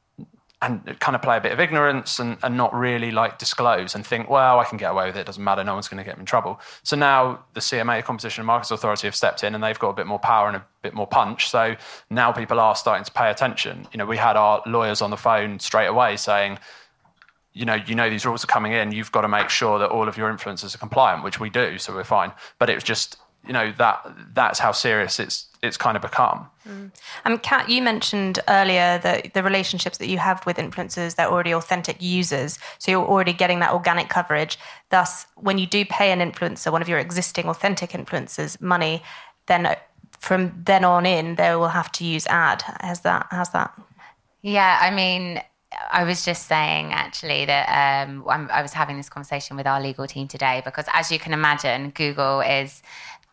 Speaker 6: and kind of play a bit of ignorance and, and not really like disclose and think, well, I can get away with it. It doesn't matter. No one's going to get me in trouble. So now the C M A, Competition and Markets Authority, have stepped in and they've got a bit more power and a bit more punch. So now people are starting to pay attention. You know, we had our lawyers on the phone straight away saying, you know, you know these rules are coming in. You've got to make sure that all of your influencers are compliant, which we do. So we're fine. But it was just, you know, that that's how serious it's it's kind of become.
Speaker 1: Mm. Um, Kat, you mentioned earlier that the relationships that you have with influencers, they're already authentic users. So you're already getting that organic coverage. Thus, when you do pay an influencer, one of your existing authentic influencers, money, then from then on in, they will have to use ad. Has that? How's that?
Speaker 4: Yeah, I mean, I was just saying actually that um, I'm, I was having this conversation with our legal team today because, as you can imagine, Google is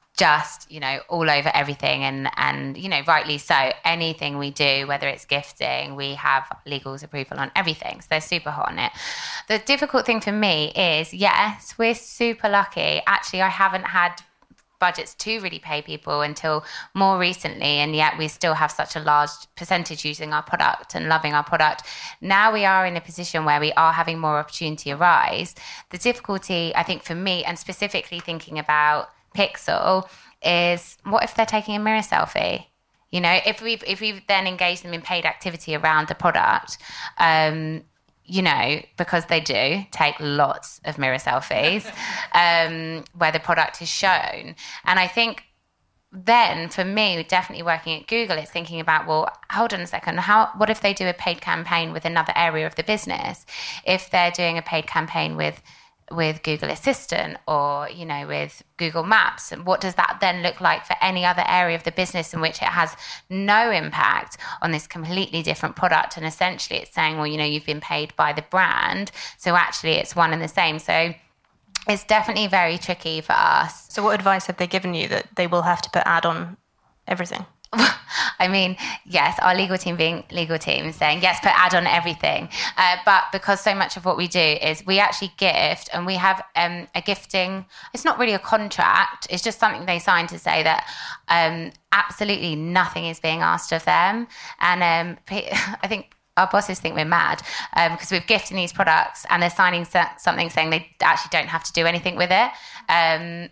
Speaker 4: just, you know, all over everything, and and you know, rightly so. Anything we do, whether it's gifting, we have legal's approval on everything, so they're super hot on it. The difficult thing for me is, yes, we're super lucky. Actually, I haven't had budgets to really pay people until more recently, and yet we still have such a large percentage using our product and loving our product. Now we are in a position where we are having more opportunity arise. The difficulty, I think, for me, and specifically thinking about Pixel, is what if they're taking a mirror selfie? You know, if we've if we've then engaged them in paid activity around the product, um, you know, because they do take lots of mirror selfies um, where the product is shown. And I think then for me, definitely working at Google, it's thinking about, well, hold on a second, how what if they do a paid campaign with another area of the business? If they're doing a paid campaign with with Google Assistant or, you know, with Google Maps, and what does that then look like for any other area of the business in which it has no impact on this completely different product? And essentially it's saying, well, you know, you've been paid by the brand, so actually it's one and the same. So it's definitely very tricky for us.
Speaker 1: So what advice have they given you that they will have to put ad on everything?
Speaker 4: I mean, yes, our legal team being legal team saying, yes, put ad on everything. Uh, but because so much of what we do is we actually gift, and we have um, a gifting, it's not really a contract, it's just something they sign to say that um, absolutely nothing is being asked of them. And um, I think our bosses think we're mad um, because we're gifting these products and they're signing something saying they actually don't have to do anything with it. Um,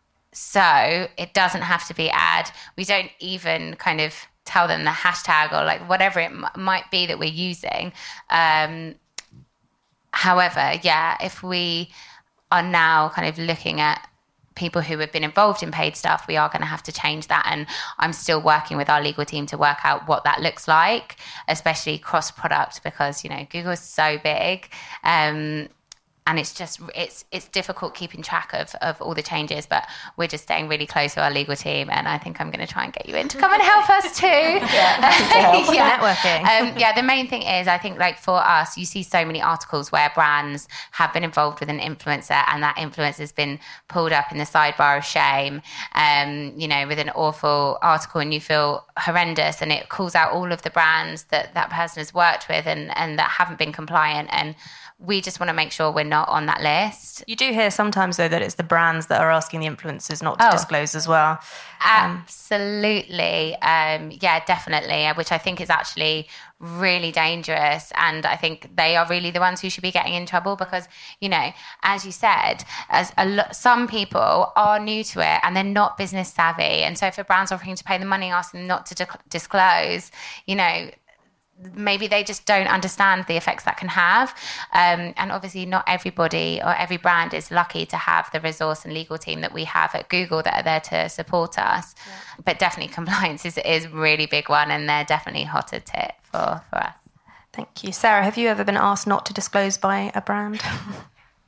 Speaker 4: So it doesn't have to be ad. We don't even kind of tell them the hashtag or like whatever it m- might be that we're using. Um, however, yeah, if we are now kind of looking at people who have been involved in paid stuff, we are going to have to change that. And I'm still working with our legal team to work out what that looks like, especially cross-product, because, you know, Google's so big. Um, And it's just, it's it's difficult keeping track of, of all the changes, but we're just staying really close to our legal team, and I think I'm going to try and get you in to come and help us too.
Speaker 1: yeah, yeah. Networking.
Speaker 4: Um, yeah, the main thing is, I think, like for us, you see so many articles where brands have been involved with an influencer, and that influencer's been pulled up in the sidebar of shame, um, you know, with an awful article, and you feel horrendous, and it calls out all of the brands that that person has worked with and, and that haven't been compliant. And we just want to make sure we're not on that list.
Speaker 1: You do hear sometimes, though, that it's the brands that are asking the influencers not to
Speaker 4: oh,
Speaker 1: disclose as well.
Speaker 4: Um, absolutely. Um, yeah, definitely, which I think is actually really dangerous. And I think they are really the ones who should be getting in trouble because, you know, as you said, as a lo- some people are new to it and they're not business savvy. And so if a brand's offering to pay the money, ask them not to di- disclose, you know, maybe they just don't understand the effects that can have. Um, and obviously not everybody or every brand is lucky to have the resource and legal team that we have at Google that are there to support us. Yeah. But definitely compliance is, is a really big one, and they're definitely hotter tip for, for us.
Speaker 1: Thank you. Sarah, have you ever been asked not to disclose by a brand?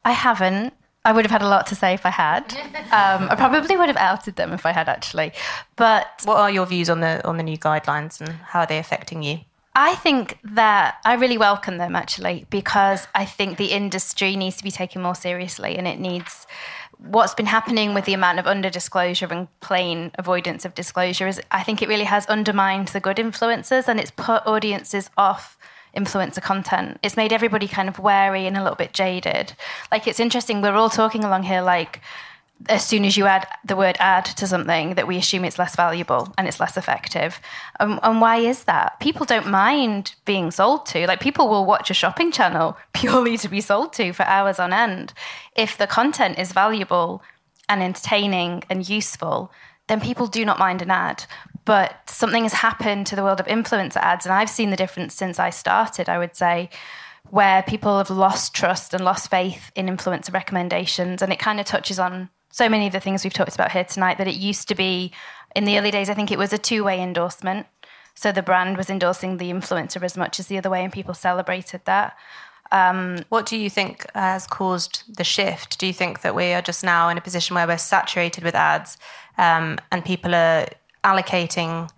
Speaker 3: I haven't. I would have had a lot to say if I had. Um, I probably would have outed them if I had, actually. But
Speaker 1: what are your views on the on the new guidelines and how are they affecting you?
Speaker 3: I think that I really welcome them, actually, because I think the industry needs to be taken more seriously, and it needs... What's been happening with the amount of under-disclosure and plain avoidance of disclosure is, I think it really has undermined the good influencers, and it's put audiences off influencer content. It's made everybody kind of wary and a little bit jaded. Like, it's interesting, we're all talking along here like, as soon as you add the word ad to something, that we assume it's less valuable and it's less effective. Um, and why is that? People don't mind being sold to. Like, people will watch a shopping channel purely to be sold to for hours on end. If the content is valuable and entertaining and useful, then people do not mind an ad. But something has happened to the world of influencer ads, and I've seen the difference since I started, I would say, where people have lost trust and lost faith in influencer recommendations. And it kind of touches on so many of the things we've talked about here tonight, that it used to be, in the early days, I think it was a two-way endorsement. So the brand was endorsing the influencer as much as the other way, and people celebrated that. Um,
Speaker 1: what do you think has caused the shift? Do you think that we are just now in a position where we're saturated with ads, um, and people are allocating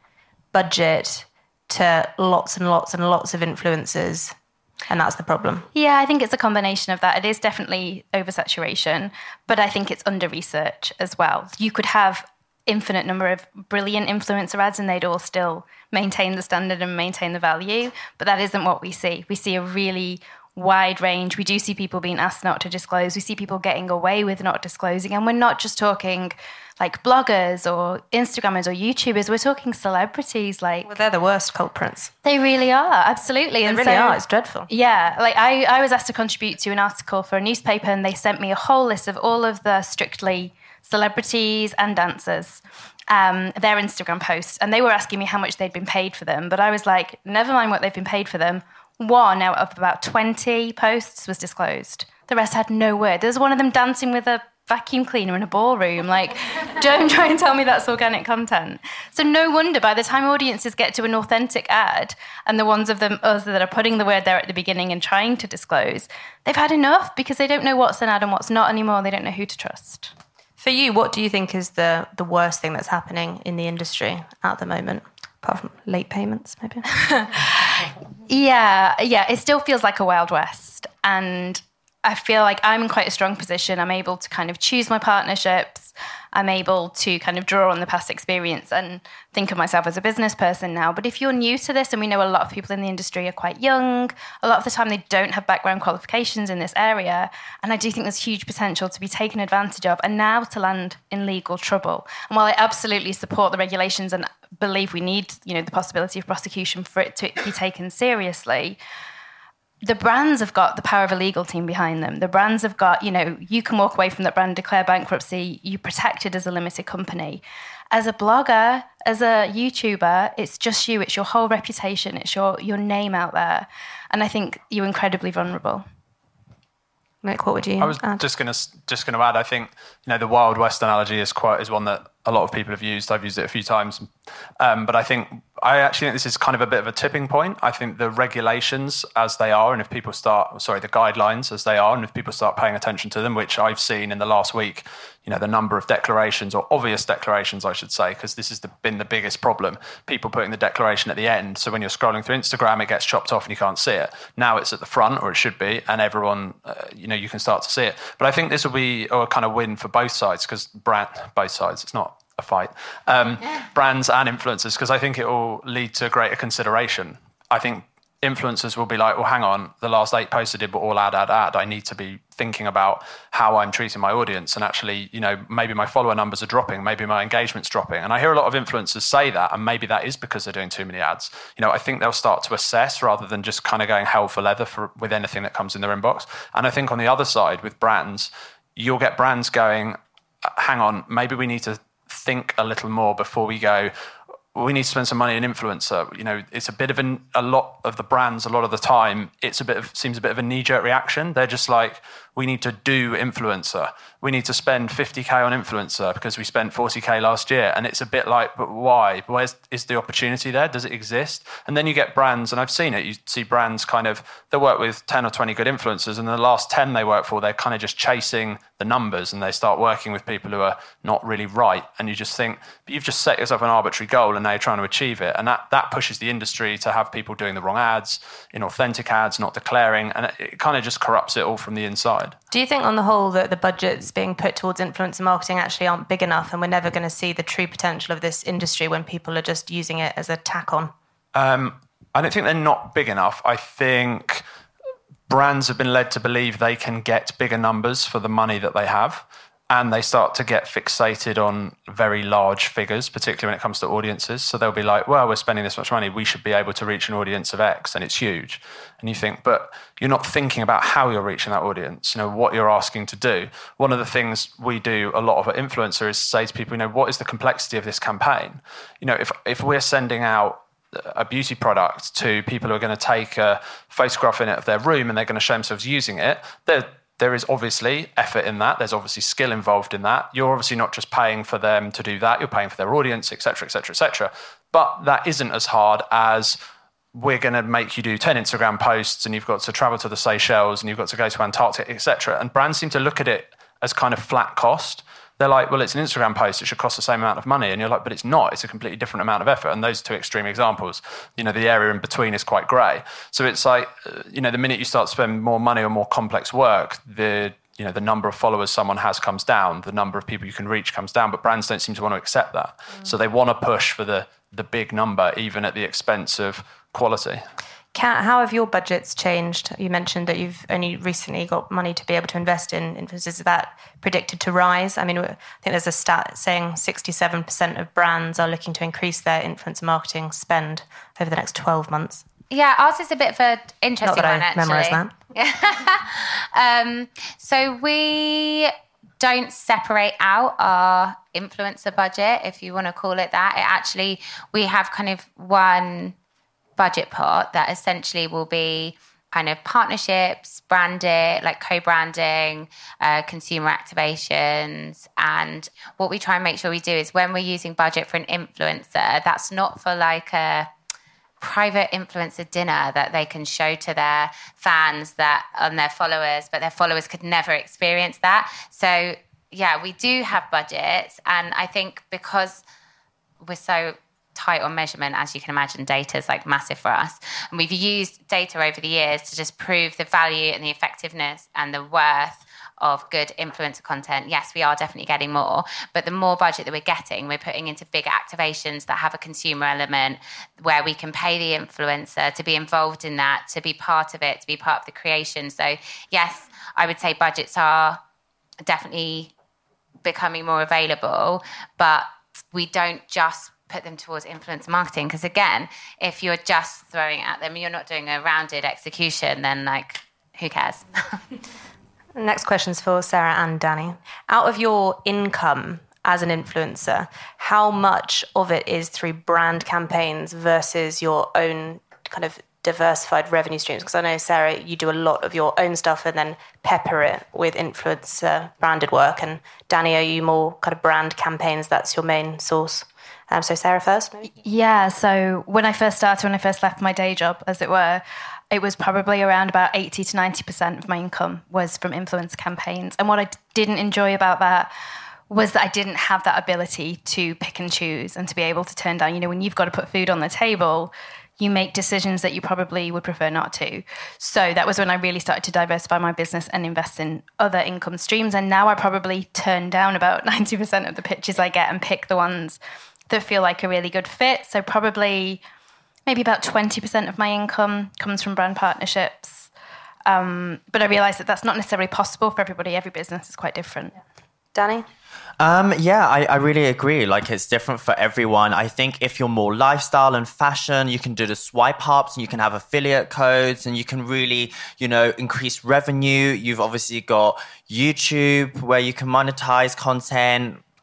Speaker 1: budget to lots and lots and lots of influencers, and that's the problem?
Speaker 3: Yeah, I think it's a combination of that. It is definitely oversaturation, but I think it's under-research as well. You could have infinite number of brilliant influencer ads and they'd all still maintain the standard and maintain the value, but that isn't what we see. We see a really wide range. We do see people being asked not to disclose. We see people getting away with not disclosing, and we're not just talking like bloggers or Instagrammers or YouTubers. We're talking celebrities. Like,
Speaker 1: well, they're the worst culprits.
Speaker 3: They really are, absolutely.
Speaker 1: They
Speaker 3: and
Speaker 1: really
Speaker 3: so,
Speaker 1: are. It's dreadful.
Speaker 3: Yeah, like I, I was asked to contribute to an article for a newspaper, and they sent me a whole list of all of the Strictly celebrities and dancers, um, their Instagram posts, and they were asking me how much they'd been paid for them. But I was like, never mind what they've been paid for them. One out of about twenty posts was disclosed. The rest had no word. There's one of them dancing with a vacuum cleaner in a ballroom. Like, don't try and tell me that's organic content. So no wonder by the time audiences get to an authentic ad, and the ones of them us that are putting the word there at the beginning and trying to disclose, they've had enough because they don't know what's an ad and what's not anymore. They don't know who to trust.
Speaker 1: For you, what do you think is the the worst thing that's happening in the industry at the moment? Apart from late payments, maybe?
Speaker 3: yeah, yeah. It still feels like a Wild West. And I feel like I'm in quite a strong position. I'm able to kind of choose my partnerships. I'm able to kind of draw on the past experience and think of myself as a business person now. But if you're new to this, and we know a lot of people in the industry are quite young, a lot of the time they don't have background qualifications in this area. And I do think there's huge potential to be taken advantage of and now to land in legal trouble. And while I absolutely support the regulations and believe we need, you know, the possibility of prosecution for it to be taken seriously, the brands have got the power of a legal team behind them. The brands have got, you know, you can walk away from that brand, declare bankruptcy, you're protected as a limited company. As a blogger, as a YouTuber, it's just you, it's your whole reputation, it's your, your name out there. And I think you're incredibly vulnerable.
Speaker 1: Nick, what would you
Speaker 6: I was
Speaker 1: add?
Speaker 6: just going to just going to add. I think, you know, the Wild West analogy is quite is one that a lot of people have used. I've used it a few times, um, but I think I actually think this is kind of a bit of a tipping point. I think the regulations as they are, and if people start, sorry, the guidelines as they are, and if people start paying attention to them, which I've seen in the last week, you know, the number of declarations, or obvious declarations, I should say, because this has the, been the biggest problem. People putting the declaration at the end, so when you're scrolling through Instagram, it gets chopped off and you can't see it. Now it's at the front, or it should be, and everyone, uh, you know, you can start to see it. But I think this will be a kind of win for both sides, because brand, both sides, it's not a fight, um, brands and influencers, because I think it will lead to greater consideration. I think influencers will be like, well, hang on, the last eight posts I did were all ad, ad, ad. I need to be thinking about how I'm treating my audience. And actually, you know, maybe my follower numbers are dropping, maybe my engagement's dropping. And I hear a lot of influencers say that, and maybe that is because they're doing too many ads. You know, I think they'll start to assess rather than just kind of going hell for leather for, with anything that comes in their inbox. And I think on the other side with brands, you'll get brands going, hang on, maybe we need to think a little more before we go, we need to spend some money on influencer. You know, it's a bit of an, a lot of the brands, a lot of the time, it's a bit of, seems a bit of a knee-jerk reaction. They're just like, we need to do influencer. We need to spend fifty K on influencer because we spent forty K last year. And it's a bit like, but why? Where's is the opportunity there? Does it exist? And then you get brands, and I've seen it, you see brands kind of, they work with ten or twenty good influencers, and the last ten they work for, they're kind of just chasing the numbers, and they start working with people who are not really right. And you just think, but you've just set yourself an arbitrary goal and now you're trying to achieve it. And that, that pushes the industry to have people doing the wrong ads, inauthentic ads, not declaring, and it, it kind of just corrupts it all from the inside.
Speaker 1: Do you think on the whole that the budgets being put towards influencer marketing actually aren't big enough, and we're never going to see the true potential of this industry when people are just using it as a tack on?
Speaker 6: Um, I don't think they're not big enough. I think brands have been led to believe they can get bigger numbers for the money that they have, and they start to get fixated on very large figures, particularly when it comes to audiences. So they'll be like, well, we're spending this much money, we should be able to reach an audience of X, and it's huge. And you think, but you're not thinking about how you're reaching that audience, you know, what you're asking to do. One of the things we do a lot of at Influencer is say to people, you know, what is the complexity of this campaign? You know, if if we're sending out a beauty product to people who are going to take a photograph in it of their room and they're going to show themselves using it, they're There is obviously effort in that. There's obviously skill involved in that. You're obviously not just paying for them to do that. You're paying for their audience, et cetera, et cetera, et cetera. But that isn't as hard as we're going to make you do ten Instagram posts and you've got to travel to the Seychelles and you've got to go to Antarctica, et cetera. And brands seem to look at it as kind of flat cost. They're like, well, it's an Instagram post. It should cost the same amount of money. And you're like, but it's not. It's a completely different amount of effort. And those two extreme examples, you know, the area in between is quite grey. So it's like, you know, the minute you start to spend more money on more complex work, the, you know, the number of followers someone has comes down, the number of people you can reach comes down, but brands don't seem to want to accept that. Mm. So they want to push for the the big number, even at the expense of quality.
Speaker 1: Kat, how have your budgets changed? You mentioned that you've only recently got money to be able to invest in influencers. Is that predicted to rise? I mean, I think there's a stat saying sixty-seven percent of brands are looking to increase their influencer marketing spend over the next twelve months.
Speaker 4: Yeah, ours is a bit of an interesting
Speaker 1: Not that
Speaker 4: one,
Speaker 1: I
Speaker 4: actually.
Speaker 1: memorise that.
Speaker 4: Yeah. um, so we don't separate out our influencer budget, if you want to call it that. It actually, we have kind of one budget pot that essentially will be kind of partnerships, branding, like co-branding, uh, consumer activations. And what we try and make sure we do is when we're using budget for an influencer, that's not for like a private influencer dinner that they can show to their fans that on their followers, but their followers could never experience that. So yeah, we do have budgets. And I think because we're so tight on measurement, as you can imagine, data is like massive for us. And we've used data over the years to just prove the value and the effectiveness and the worth of good influencer content. Yes, we are definitely getting more, but the more budget that we're getting, we're putting into big activations that have a consumer element where we can pay the influencer to be involved in that, to be part of it, to be part of the creation. So yes, I would say budgets are definitely becoming more available, but we don't just put them towards influencer marketing, because again, if you're just throwing at them, you're not doing a rounded execution, then like, who cares?
Speaker 1: Next question's for Sarah and Danny. Out of your income as an influencer, how much of it is through brand campaigns versus your own kind of diversified revenue streams? Because I know, Sarah, you do a lot of your own stuff and then pepper it with influencer branded work. And Danny, are you more kind of brand campaigns? That's your main source? Um, so Sarah first, maybe?
Speaker 3: Yeah, so when I first started, when I first left my day job, as it were, it was probably around about eighty to ninety percent of my income was from influencer campaigns. And what I didn't enjoy about that was that I didn't have that ability to pick and choose and to be able to turn down. You know, when you've got to put food on the table, you make decisions that you probably would prefer not to. So that was when I really started to diversify my business and invest in other income streams. And now I probably turn down about ninety percent of the pitches I get and pick the ones that feel like a really good fit. So probably maybe about twenty percent of my income comes from brand partnerships. Um, but I realised that that's not necessarily possible for everybody. Every business is quite different.
Speaker 1: Danny?
Speaker 5: Um, yeah, I, I really agree. Like, it's different for everyone. I think if you're more lifestyle and fashion, you can do the swipe ups and you can have affiliate codes and you can really, you know, increase revenue. You've obviously got YouTube where you can monetize content,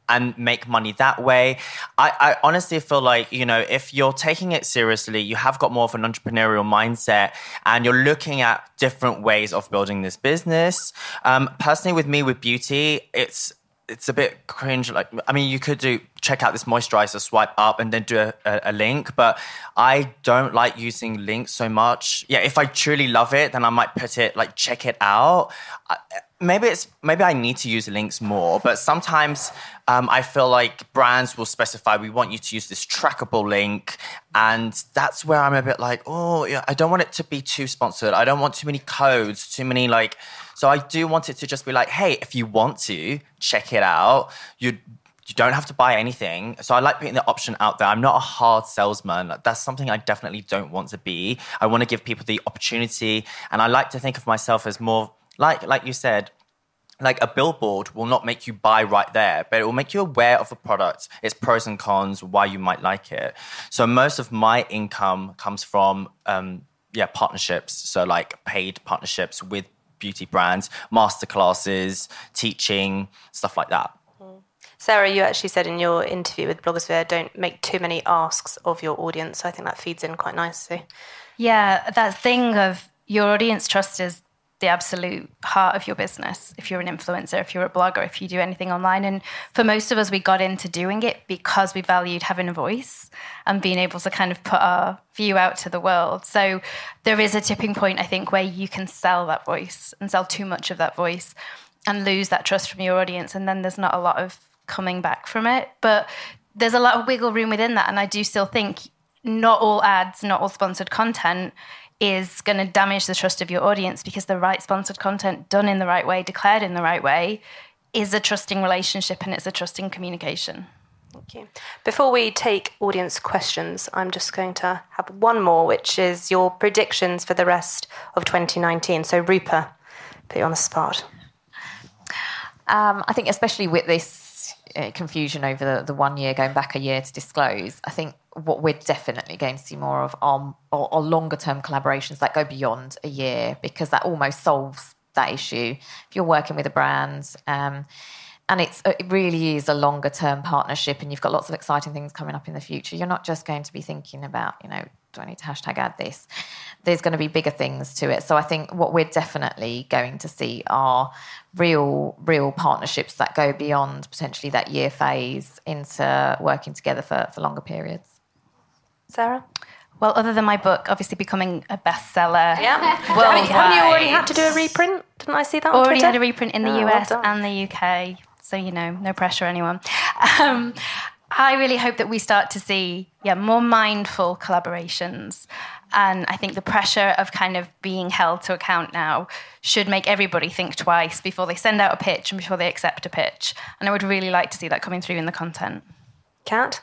Speaker 5: and make money that way. I, I honestly feel like, you know, if you're taking it seriously, you have got more of an entrepreneurial mindset and you're looking at different ways of building this business. Um, personally, with me, with beauty, it's it's a bit cringe. Like, I mean, you could do check out this moisturizer, swipe up, and then do a, a, a link. But I don't like using links so much. Yeah, if I truly love it, then I might put it like check it out. I, maybe it's maybe I need to use links more. But sometimes um, I feel like brands will specify we want you to use this trackable link, and that's where I'm a bit like, oh, yeah, I don't want it to be too sponsored. I don't want too many codes, too many like. So I do want it to just be like, hey, if you want to, check it out. You you don't have to buy anything. So I like putting the option out there. I'm not a hard salesman. That's something I definitely don't want to be. I want to give people the opportunity. And I like to think of myself as more, like like you said, like a billboard will not make you buy right there, but it will make you aware of the product, its pros and cons, why you might like it. So most of my income comes from, um, yeah, partnerships. So like paid partnerships with beauty brands, masterclasses, teaching, stuff like that.
Speaker 7: Mm. Sarah, you actually said in your interview with Blogosphere, don't make too many asks of your audience. So I think that feeds in quite nicely.
Speaker 3: Yeah, that thing of your audience trust is the absolute heart of your business. If you're an influencer, if you're a blogger, if you do anything online. And for most of us, we got into doing it because we valued having a voice and being able to kind of put our view out to the world. So there is a tipping point, I think, where you can sell that voice and sell too much of that voice and lose that trust from your audience. And then there's not a lot of coming back from it. But there's a lot of wiggle room within that. And I do still think not all ads, not all sponsored content is going to damage the trust of your audience, because the right sponsored content done in the right way, declared in the right way, is a trusting relationship and it's a trusting communication.
Speaker 7: Thank you. Before we take audience questions, I'm just going to have one more, which is your predictions for the rest of twenty nineteen. So Rupa, put you on the spot.
Speaker 2: Um, I think especially with this uh, confusion over the, the one year going back a year to disclose, I think what we're definitely going to see more of are, are, are longer term collaborations that go beyond a year, because that almost solves that issue. If you're working with a brand, um, and it's it really is a longer term partnership, and you've got lots of exciting things coming up in the future, you're not just going to be thinking about, you know, do I need to hashtag add this? There's going to be bigger things to it. So I think what we're definitely going to see are real, real partnerships that go beyond potentially that year phase into working together for, for longer periods.
Speaker 7: Sarah?
Speaker 3: Well, other than my book obviously becoming a bestseller,
Speaker 7: yeah.
Speaker 3: worldwide.
Speaker 7: Haven't you already had to do a reprint? Didn't I see that on
Speaker 3: Already
Speaker 7: Twitter?
Speaker 3: had a reprint in the
Speaker 7: oh,
Speaker 3: U S
Speaker 7: well
Speaker 3: and the U K. So, you know, no pressure, anyone. Um, I really hope that we start to see, yeah, more mindful collaborations. And I think the pressure of kind of being held to account now should make everybody think twice before they send out a pitch and before they accept a pitch. And I would really like to see that coming through in the content.
Speaker 7: Kat?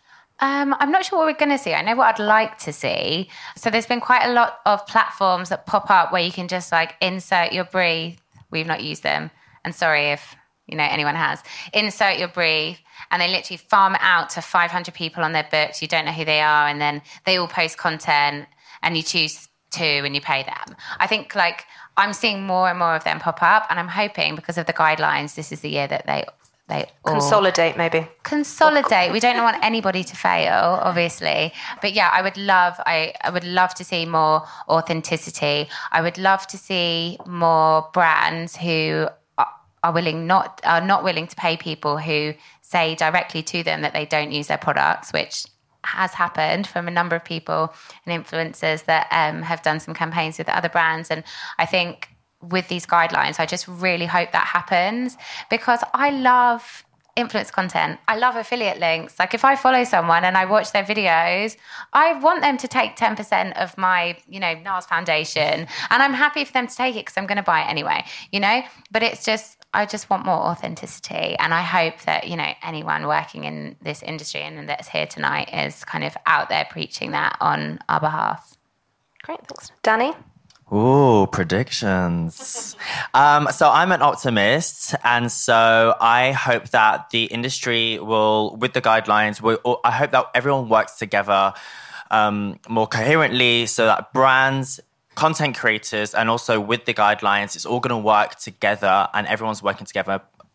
Speaker 4: Um, I'm not sure what we're going to see. I know what I'd like to see. So there's been quite a lot of platforms that pop up where you can just like insert your brief. We've not used them. And sorry if, you know, anyone has. Insert your brief. And they literally farm it out to five hundred people on their books. You don't know who they are. And then they all post content and you choose two and you pay them. I think like I'm seeing more and more of them pop up. And I'm hoping because of the guidelines, this is the year that they... They all
Speaker 7: consolidate, maybe.
Speaker 4: Consolidate. We don't want anybody to fail, obviously. But yeah, I would love, I, I would love to see more authenticity. I would love to see more brands who are, are willing not are not willing to pay people who say directly to them that they don't use their products, which has happened from a number of people and influencers that um, have done some campaigns with other brands. And I think with these guidelines, I just really hope that happens, because I love influence content. I love affiliate links. Like if I follow someone and I watch their videos, I want them to take ten percent of my, you know, NARS foundation, and I'm happy for them to take it because I'm going to buy it anyway, you know, but it's just, I just want more authenticity. And I hope that, you know, anyone working in this industry and that's here tonight is kind of out there preaching that on our behalf.
Speaker 7: Great, thanks. Danny?
Speaker 5: Ooh, predictions. um, so I'm an optimist, and so I hope that the industry will, with the guidelines, will, I hope that everyone works together um, more coherently, so that brands, content creators, and also with the guidelines, it's all going to work together, and everyone's working together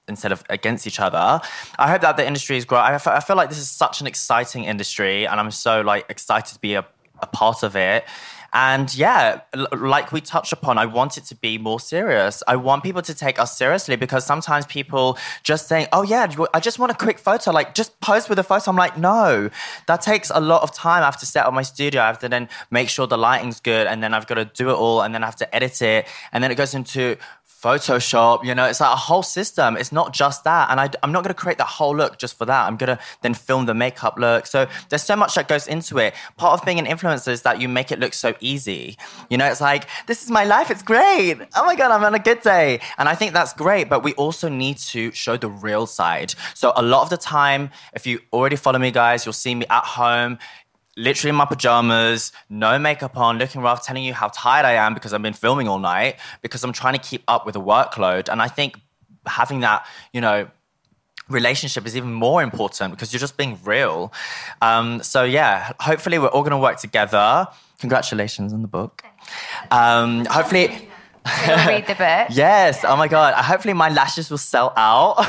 Speaker 5: instead of against each other. I hope that the industry is growing. I, f- I feel like this is such an exciting industry, and I'm so like excited to be a, a part of it. And yeah, l- like we touched upon, I want it to be more serious. I want people to take us seriously, because sometimes people just saying, oh yeah, I just want a quick photo, like just pose with a photo. I'm like, no, that takes a lot of time. I have to set up my studio. I have to then make sure the lighting's good, and then I've got to do it all, and then I have to edit it, and then it goes into Photoshop, you know, it's like a whole system. It's not just that. And I, I'm not going to create that whole look just for that. I'm going to then film the makeup look. So there's so much that goes into it. Part of being an influencer is that you make it look so easy. You know, it's like, this is my life. It's great. Oh my God, I'm on a good day. And I think that's great. But we also need to show the real side. So a lot of the time, if you already follow me, guys, you'll see me at home, literally in my pajamas, no makeup on, looking rough, telling you how tired I am because I've been filming all night, because I'm trying to keep up with the workload. And I think having that, you know, relationship is even more important, because you're just being real. Um, so yeah, hopefully we're all going to work together. Congratulations on the book. Um, hopefully...
Speaker 4: You'll read the book.
Speaker 5: Yes. Oh my God. Hopefully my lashes will sell out.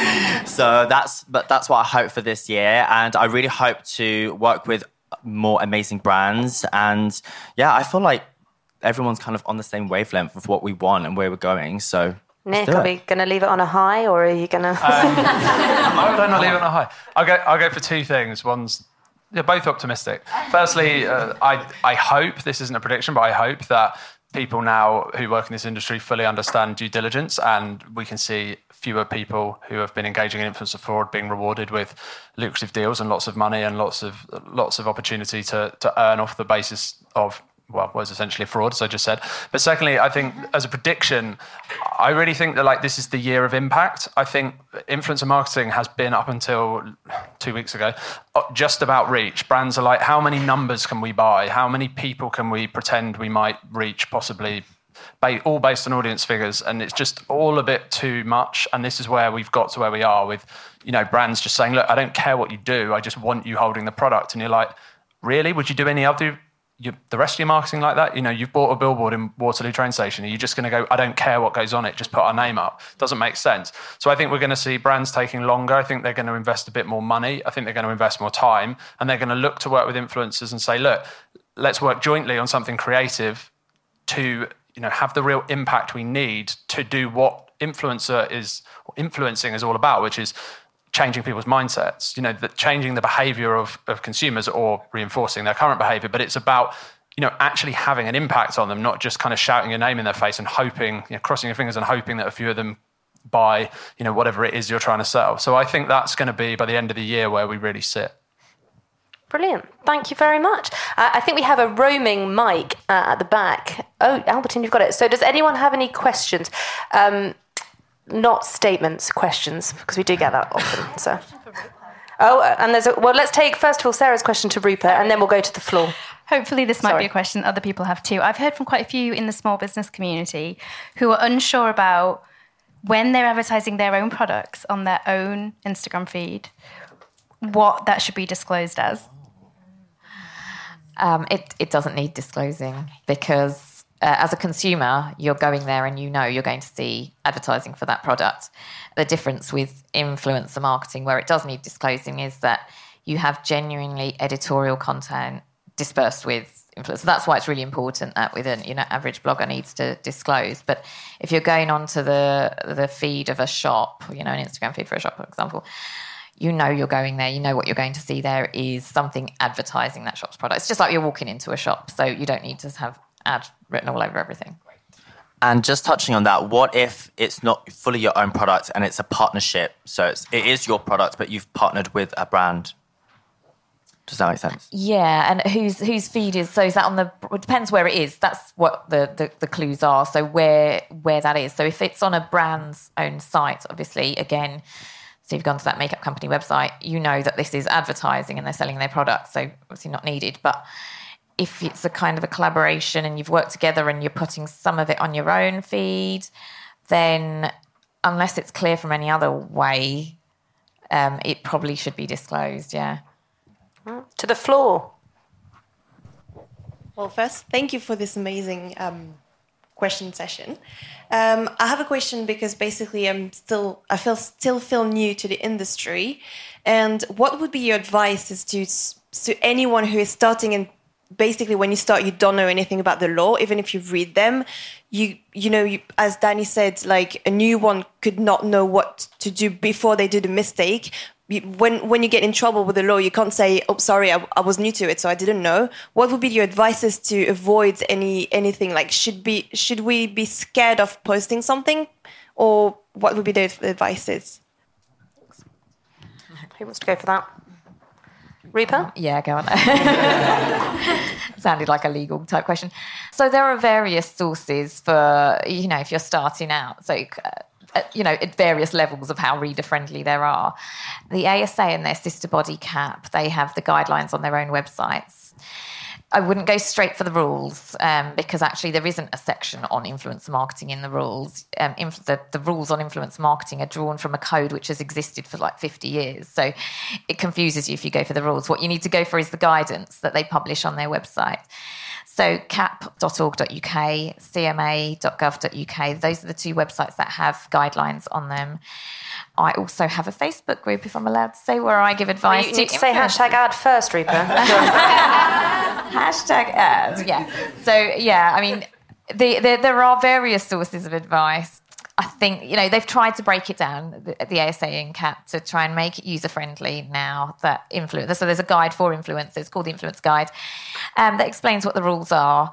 Speaker 5: So that's, but that's what I hope for this year. And I really hope to work with more amazing brands. And yeah, I feel like everyone's kind of on the same wavelength of what we want and where we're going. So
Speaker 7: Nick, are we going to leave it on a high, or are you going to...
Speaker 6: Um, I would not leave it on a high. I'll go, I'll go for two things. One's, they're both optimistic. Firstly, uh, I, I hope, this isn't a prediction, but I hope that people now who work in this industry fully understand due diligence, and we can see fewer people who have been engaging in influencer fraud being rewarded with lucrative deals and lots of money and lots of lots of opportunity to to earn off the basis of, well, what is essentially fraud, as I just said. But secondly, I think as a prediction, I really think that like this is the year of impact. I think influencer marketing has been, up until two weeks ago, just about reach. Brands are like, how many numbers can we buy? How many people can we pretend we might reach, possibly, all based on audience figures? And it's just all a bit too much. And this is where we've got to where we are with, you know, brands just saying, look, I don't care what you do, I just want you holding the product. And you're like, really? Would you do any other... You, the rest of your marketing like that? You know, you've bought a billboard in Waterloo train station. Are you just going to go, I don't care what goes on it, just put our name up? Doesn't make sense. So I think we're going to see brands taking longer. I think they're going to invest a bit more money. I think they're going to invest more time. And they're going to look to work with influencers and say, look, let's work jointly on something creative to, you know, have the real impact we need to do what influencer is, or influencing is all about, which is changing people's mindsets, you know, the, changing the behavior of, of consumers or reinforcing their current behavior. But it's about, you know, actually having an impact on them, not just kind of shouting your name in their face and hoping, you know, crossing your fingers and hoping that a few of them buy, you know, whatever it is you're trying to sell. So I think that's going to be by the end of the year where we really sit.
Speaker 7: Brilliant. Thank you very much. Uh, I think we have a roaming mic uh, at the back. Oh, Albertine, you've got it. So does anyone have any questions? Um, Not statements, questions, because we do get that often. So, oh, and there's a, well, let's take first of all Sarah's question to Rupert, and then we'll go to the floor.
Speaker 3: Hopefully this might
Speaker 7: Sorry.
Speaker 3: be a question other people have too. I've heard from quite a few in the small business community who are unsure about when they're advertising their own products on their own Instagram feed, what that should be disclosed as.
Speaker 2: Um, it, it doesn't need disclosing, because Uh, as a consumer, you're going there and you know you're going to see advertising for that product. The difference with influencer marketing, where it does need disclosing, is that you have genuinely editorial content dispersed with influencers. That's why it's really important that with an you know average blogger needs to disclose. But if you're going onto the the feed of a shop, you know, an Instagram feed for a shop, for example, you know you're going there, you know what you're going to see there is something advertising that shop's product. It's just like you're walking into a shop, so you don't need to have ad written all over everything.
Speaker 5: And just touching on that, what if it's not fully your own product and it's a partnership? So it's, it is your product, but you've partnered with a brand. Does that make sense?
Speaker 2: Yeah, and whose whose feed is, so is that on the, it depends where it is. That's what the, the, the clues are, so where where that is. So if it's on a brand's own site, obviously, again, so you've gone to that makeup company website, you know that this is advertising and they're selling their product, so obviously not needed. But if it's a kind of a collaboration and you've worked together and you're putting some of it on your own feed, then unless it's clear from any other way, um, it probably should be disclosed, yeah.
Speaker 7: To the floor.
Speaker 8: Well, first, thank you for this amazing um, question session. Um, I have a question because basically I'm still I feel still feel new to the industry, and what would be your advice as to to anyone who is starting, and basically when you start you don't know anything about the law, even if you read them, you you know you, as Danny said, like a new one could not know what to do before they do the mistake. When when you get in trouble with the law, you can't say, "Oh, sorry, I, I was new to it, so I didn't know." What would be your advices to avoid any anything? Like, should be should we be scared of posting something, or what would be the advices?
Speaker 7: Who wants to go for that? Rupa?
Speaker 2: Yeah, go on. Sounded like a legal type question. So there are various sources for, you know, if you're starting out. So. Uh, you know, at various levels of how reader-friendly there are. The A S A and their sister body C A P, they have the guidelines on their own websites. I wouldn't go straight for the rules um, because actually there isn't a section on influencer marketing in the rules. Um, inf- the, the rules on influencer marketing are drawn from a code which has existed for like fifty years. So it confuses you if you go for the rules. What you need to go for is the guidance that they publish on their website. So cap dot org dot U K, C M A dot gov dot U K, those are the two websites that have guidelines on them. I also have a Facebook group, if I'm allowed to say, where I give advice.
Speaker 7: Well, you need to, to say hashtag ad first, Rupa.
Speaker 2: Hashtag ad, yeah. So, yeah, I mean, the, the, there are various sources of advice. I think, you know, they've tried to break it down, the, the A S A and C A P, to try and make it user-friendly now. That influence. So there's a guide for influencers called the Influence Guide um, that explains what the rules are.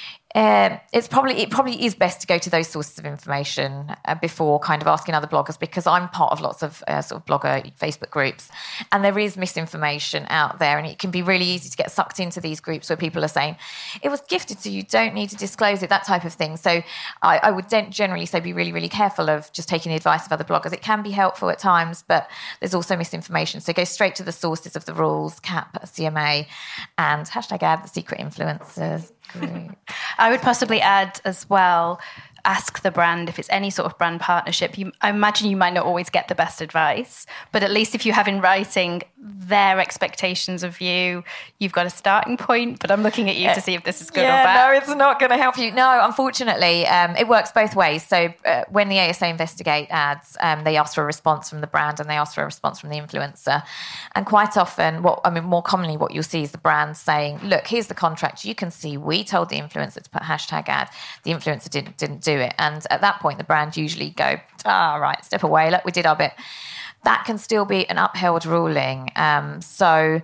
Speaker 2: Um, it's probably it probably is best to go to those sources of information uh, before kind of asking other bloggers, because I'm part of lots of uh, sort of blogger Facebook groups, and there is misinformation out there, and it can be really easy to get sucked into these groups where people are saying it was gifted to you, don't need to disclose it, that type of thing. So I, I would generally say be really really careful of just taking the advice of other bloggers. It can be helpful at times, but there's also misinformation. So go straight to the sources of the rules, C A P, C M A, and hashtag ad the secret influencers. Great.
Speaker 3: I would possibly add as well, ask the brand if it's any sort of brand partnership. You, I imagine you might not always get the best advice, but at least if you have in writing their expectations of you, you've got a starting point. But I'm looking at you to see if this is good
Speaker 2: yeah,
Speaker 3: or bad.
Speaker 2: No, it's not going to help you. No, unfortunately, um, it works both ways. So uh, when the A S A investigate ads, um, they ask for a response from the brand and they ask for a response from the influencer. And quite often, what I mean, more commonly, what you'll see is the brand saying, "Look, here's the contract. You can see we told the influencer to put hashtag ad. The influencer didn't didn't do it." And at that point, the brand usually go, "Ah, right, step away. Look, we did our bit." That can still be an upheld ruling. Um, so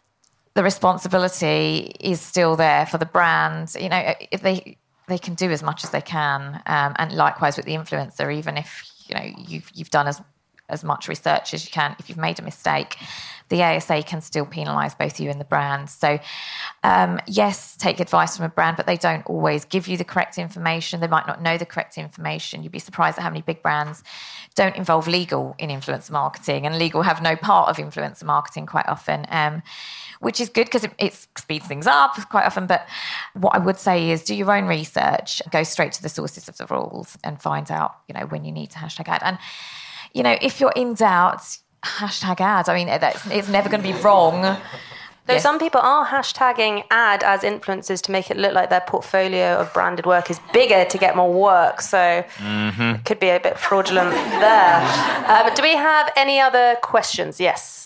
Speaker 2: the responsibility is still there for the brand. You know, if they they can do as much as they can, um, and likewise with the influencer, even if you know you've you've done as as much research as you can. If you've made a mistake, the A S A can still penalise both you and the brand. So, um, yes, take advice from a brand, but they don't always give you the correct information. They might not know the correct information. You'd be surprised at how many big brands don't involve legal in influencer marketing, and legal have no part of influencer marketing quite often, um, which is good because it, it speeds things up quite often. But what I would say is do your own research, go straight to the sources of the rules and find out, you know, when you need to hashtag ad. And, you know, if you're in doubt, hashtag ad. I mean, that's, it's never going to be wrong.
Speaker 7: Though
Speaker 2: Yes.
Speaker 7: some people are hashtagging ad as influencers to make it look like their portfolio of branded work is bigger to get more work. So
Speaker 5: Mm-hmm.
Speaker 7: it could be a bit fraudulent there. Um, do we have any other questions? Yes.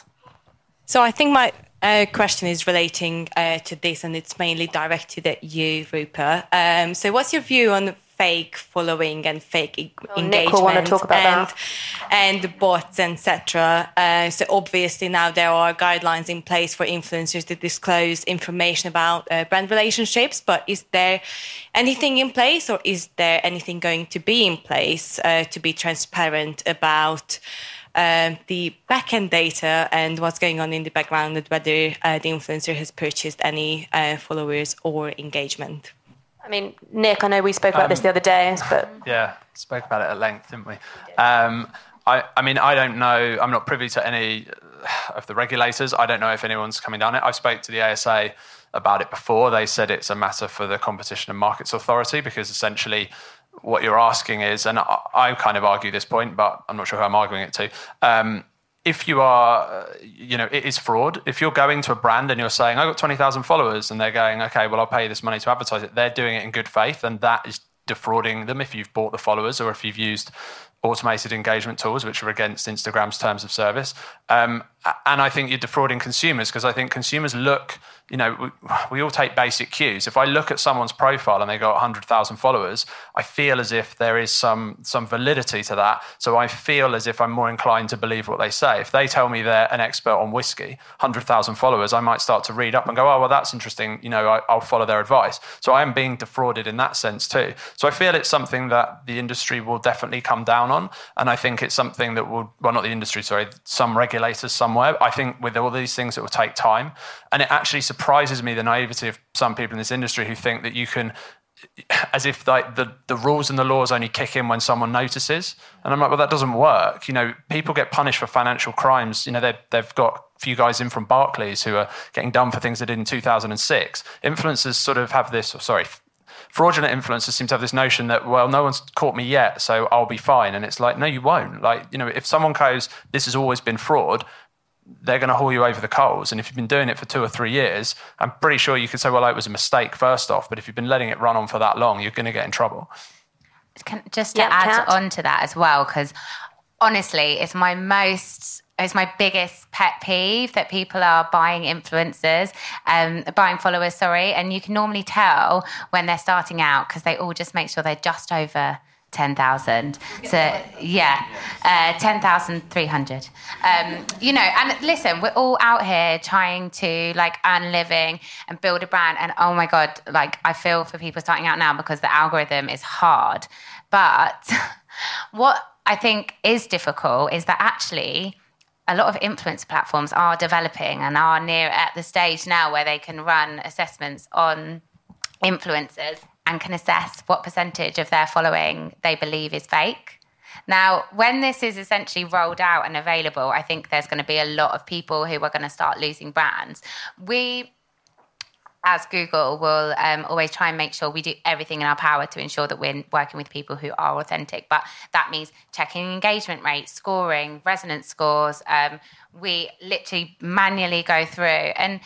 Speaker 9: So I think my uh, question is relating uh, to this, and it's mainly directed at you, Rupa. Um, so what's your view on fake following and fake e-
Speaker 7: Oh, Nick
Speaker 9: engagement
Speaker 7: will want to talk about
Speaker 9: and,
Speaker 7: that.
Speaker 9: and the bots, et cetera? Uh, so obviously now there are guidelines in place for influencers to disclose information about uh, brand relationships, but is there anything in place, or is there anything going to be in place uh, to be transparent about Um, the back-end data and what's going on in the background, and whether uh, the influencer has purchased any uh, followers or engagement?
Speaker 7: I mean, Nick, I know we spoke about
Speaker 6: Um,
Speaker 7: this the other day, but
Speaker 6: Yeah, spoke about it at length, didn't we? Um, I, I mean, I don't know. I'm not privy to any of the regulators. I don't know if anyone's coming down it. I spoke to the A S A about it before. They said it's a matter for the Competition and Markets Authority, because essentially what you're asking is, and I, I kind of argue this point, but I'm not sure who I'm arguing it to. Um, if you are, uh, you know, it is fraud. If you're going to a brand and you're saying, I've got twenty thousand followers, and they're going, okay, well, I'll pay you this money to advertise it, they're doing it in good faith, and that is defrauding them if you've bought the followers or if you've used automated engagement tools, which are against Instagram's terms of service. Um, and I think you're defrauding consumers because I think consumers look, you know, we, we all take basic cues. If I look at someone's profile and they got one hundred thousand followers, I feel as if there is some some validity to that. So I feel as if I'm more inclined to believe what they say. If they tell me they're an expert on whiskey, one hundred thousand followers, I might start to read up and go, oh, well, that's interesting. You know, I, I'll follow their advice. So I am being defrauded in that sense too. So I feel it's something that the industry will definitely come down on. And I think it's something that will, well, not the industry, sorry, some regulators somewhere. I think with all these things, it will take time. And it actually surprises me the naivety of some people in this industry who think that you can, as if like the, the rules and the laws only kick in when someone notices. And I'm like, well, that doesn't work. You know, people get punished for financial crimes. You know, they've, they've got a few guys in from Barclays who are getting done for things they did in two thousand six. Influencers sort of have this, sorry, fraudulent influencers seem to have this notion that, well, no one's caught me yet, so I'll be fine. And it's like, no, you won't. Like, you know, if someone goes, this has always been fraud, they're going to haul you over the coals. And if you've been doing it for two or three years, I'm pretty sure you could say, well, it was a mistake first off. But if you've been letting it run on for that long, you're going to get in trouble.
Speaker 4: Can, just to
Speaker 7: Yeah,
Speaker 4: add
Speaker 7: Kat?
Speaker 4: on to that as well, because honestly, it's my most, it's my biggest pet peeve that people are buying influencers, um, buying followers, sorry. And you can normally tell when they're starting out because they all just make sure they're just over ten thousand. So, yeah, uh, ten thousand three hundred. Um, you know, and listen, we're all out here trying to like earn a living and build a brand. And oh my God, like I feel for people starting out now because the algorithm is hard. But what I think is difficult is that actually a lot of influencer platforms are developing and are near at the stage now where they can run assessments on influencers and can assess what percentage of their following they believe is fake. Now, when this is essentially rolled out and available, I think there's going to be a lot of people who are going to start losing brands. We, as Google, will um, always try and make sure we do everything in our power to ensure that we're working with people who are authentic. But that means checking engagement rates, scoring, resonance scores. Um, we literally manually go through. And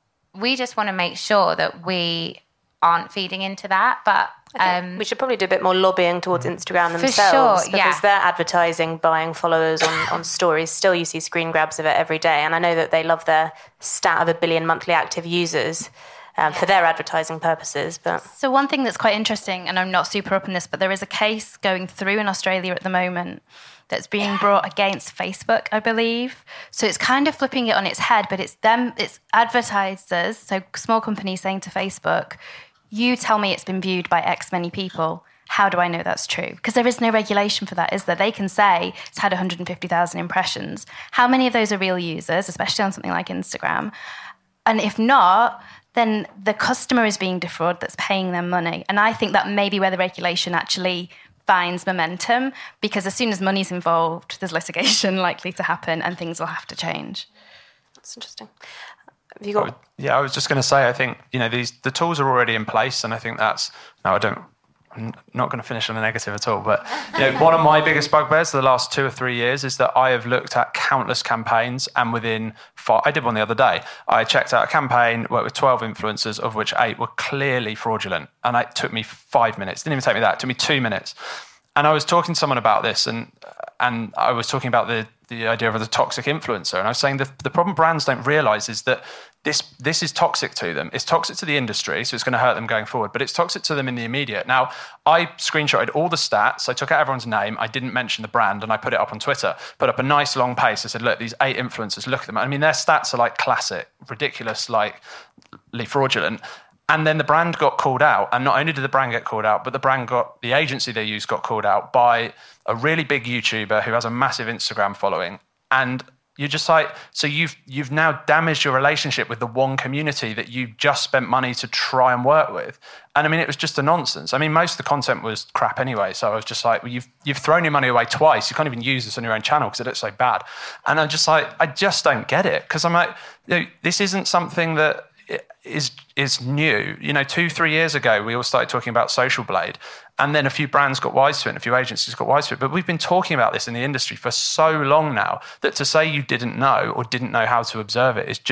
Speaker 4: we just want to make sure that we aren't feeding into that. But um,
Speaker 7: we should probably do a bit more lobbying towards Instagram
Speaker 4: for
Speaker 7: themselves
Speaker 4: sure,
Speaker 7: because
Speaker 4: yeah.
Speaker 7: they're advertising buying followers on, on stories. Still, you see screen grabs of it every day. And I know that they love their stat of a billion monthly active users um, for their advertising purposes. But
Speaker 3: So one thing that's quite interesting, and I'm not super up on this, but there is a case going through in Australia at the moment that's being brought against Facebook, I believe. So it's kind of flipping it on its head, but it's them, it's advertisers, so small companies saying to Facebook, you tell me it's been viewed by X many people. How do I know that's true? Because there is no regulation for that, is there? They can say it's had one hundred fifty thousand impressions. How many of those are real users, especially on something like Instagram? And if not, then the customer is being defrauded that's paying them money. And I think that may be where the regulation actually finds momentum, because as soon as money's involved, there's litigation likely to happen and things will have to change.
Speaker 7: that's interesting. Have you got...
Speaker 6: I would, yeah, I was just going to say, I think, you know, these the tools are already in place, and I think that's, no, I don't, I'm not going to finish on a negative at all, but you know, one of my biggest bugbears the last two or three years is that I have looked at countless campaigns, and within five, I did one the other day, I checked out a campaign, worked with twelve influencers, of which eight were clearly fraudulent, and it took me five minutes, didn't even take me that, it took me two minutes. And I was talking to someone about this, and and I was talking about the, the idea of the toxic influencer. And I was saying the, the problem brands don't realise is that this this is toxic to them. It's toxic to the industry, so it's going to hurt them going forward, but it's toxic to them in the immediate. Now, I screenshotted all the stats. I took out everyone's name. I didn't mention the brand, and I put it up on Twitter. Put up a nice long post. I said, look, these eight influencers, look at them. I mean, their stats are like classic, ridiculous, like fraudulent. And then the brand got called out. And not only did the brand get called out, but the brand got, the agency they used got called out by a really big YouTuber who has a massive Instagram following. And you're just like, so you've you've now damaged your relationship with the one community that you just spent money to try and work with. And I mean, it was just a nonsense. I mean, most of the content was crap anyway. So I was just like, well, you've you've thrown your money away twice. You can't even use this on your own channel because it looks so bad. And I'm just like, I just don't get it. Because I'm like, you know, this isn't something that is is new. You know, two, three years ago, we all started talking about Social Blade, and then a few brands got wise to it, and a few agencies got wise to it. But we've been talking about this in the industry for so long now that to say you didn't know or didn't know how to observe it is just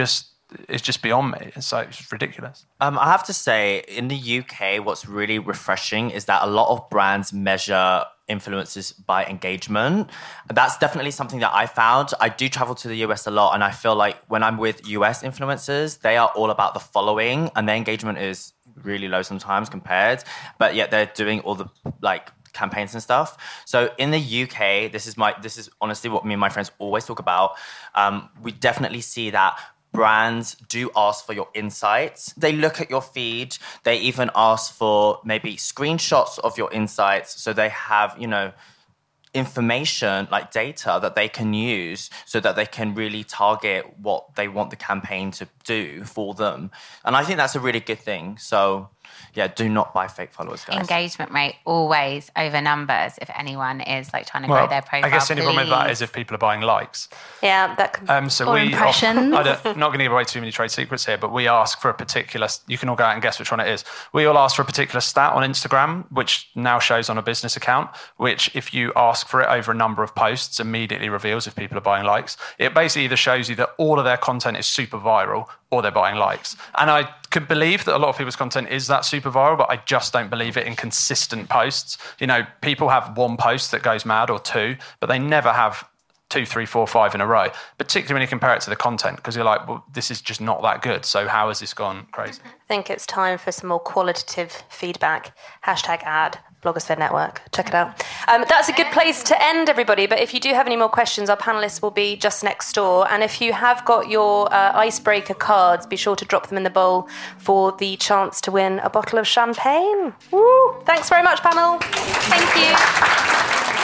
Speaker 6: it's just beyond me. It's like it's ridiculous.
Speaker 5: Um, I have to say, in the U K, what's really refreshing is that a lot of brands measure influencers by engagement. That's definitely something that I found. I do travel to the U S a lot, and I feel like when I'm with U S influencers, they are all about the following, and their engagement is really low sometimes compared, but yet they're doing all the like campaigns and stuff. So in the U K, this is my this is honestly what me and my friends always talk about. Um, we definitely see that brands do ask for your insights. They look at your feed. They even ask for maybe screenshots of your insights. So they have, you know, information like data that they can use so that they can really target what they want the campaign to do for them. And I think that's a really good thing. So yeah, do not buy fake followers, guys.
Speaker 4: Engagement rate always over numbers. If anyone is like trying to
Speaker 6: well,
Speaker 4: grow their profile,
Speaker 6: I guess the only problem with that
Speaker 4: please.
Speaker 6: is if people are buying likes.
Speaker 7: Yeah, that could.
Speaker 6: Um, so
Speaker 3: Or
Speaker 6: we
Speaker 3: impressions.
Speaker 6: Off, I don't, I'm not going to give away too many trade secrets here, but we ask for a particular. You can all go out and guess which one it is. We all ask for a particular stat on Instagram, which now shows on a business account. Which, if you ask for it over a number of posts, immediately reveals if people are buying likes. It basically either shows you that all of their content is super viral, or they're buying likes. And I could believe that a lot of people's content is that super viral, but I just don't believe it in consistent posts. You know, people have one post that goes mad or two, but they never have two, three, four, five in a row, particularly when you compare it to the content, because you're like, well, this is just not that good. So how has this gone crazy?
Speaker 7: I think it's time for some more qualitative feedback. Hashtag ad. Blogosphere Network. Check it out. Um, that's a good place to end, everybody. But if you do have any more questions, our panellists will be just next door. And if you have got your uh, icebreaker cards, be sure to drop them in the bowl for the chance to win a bottle of champagne. Woo! Thanks very much, panel.
Speaker 1: Thank you.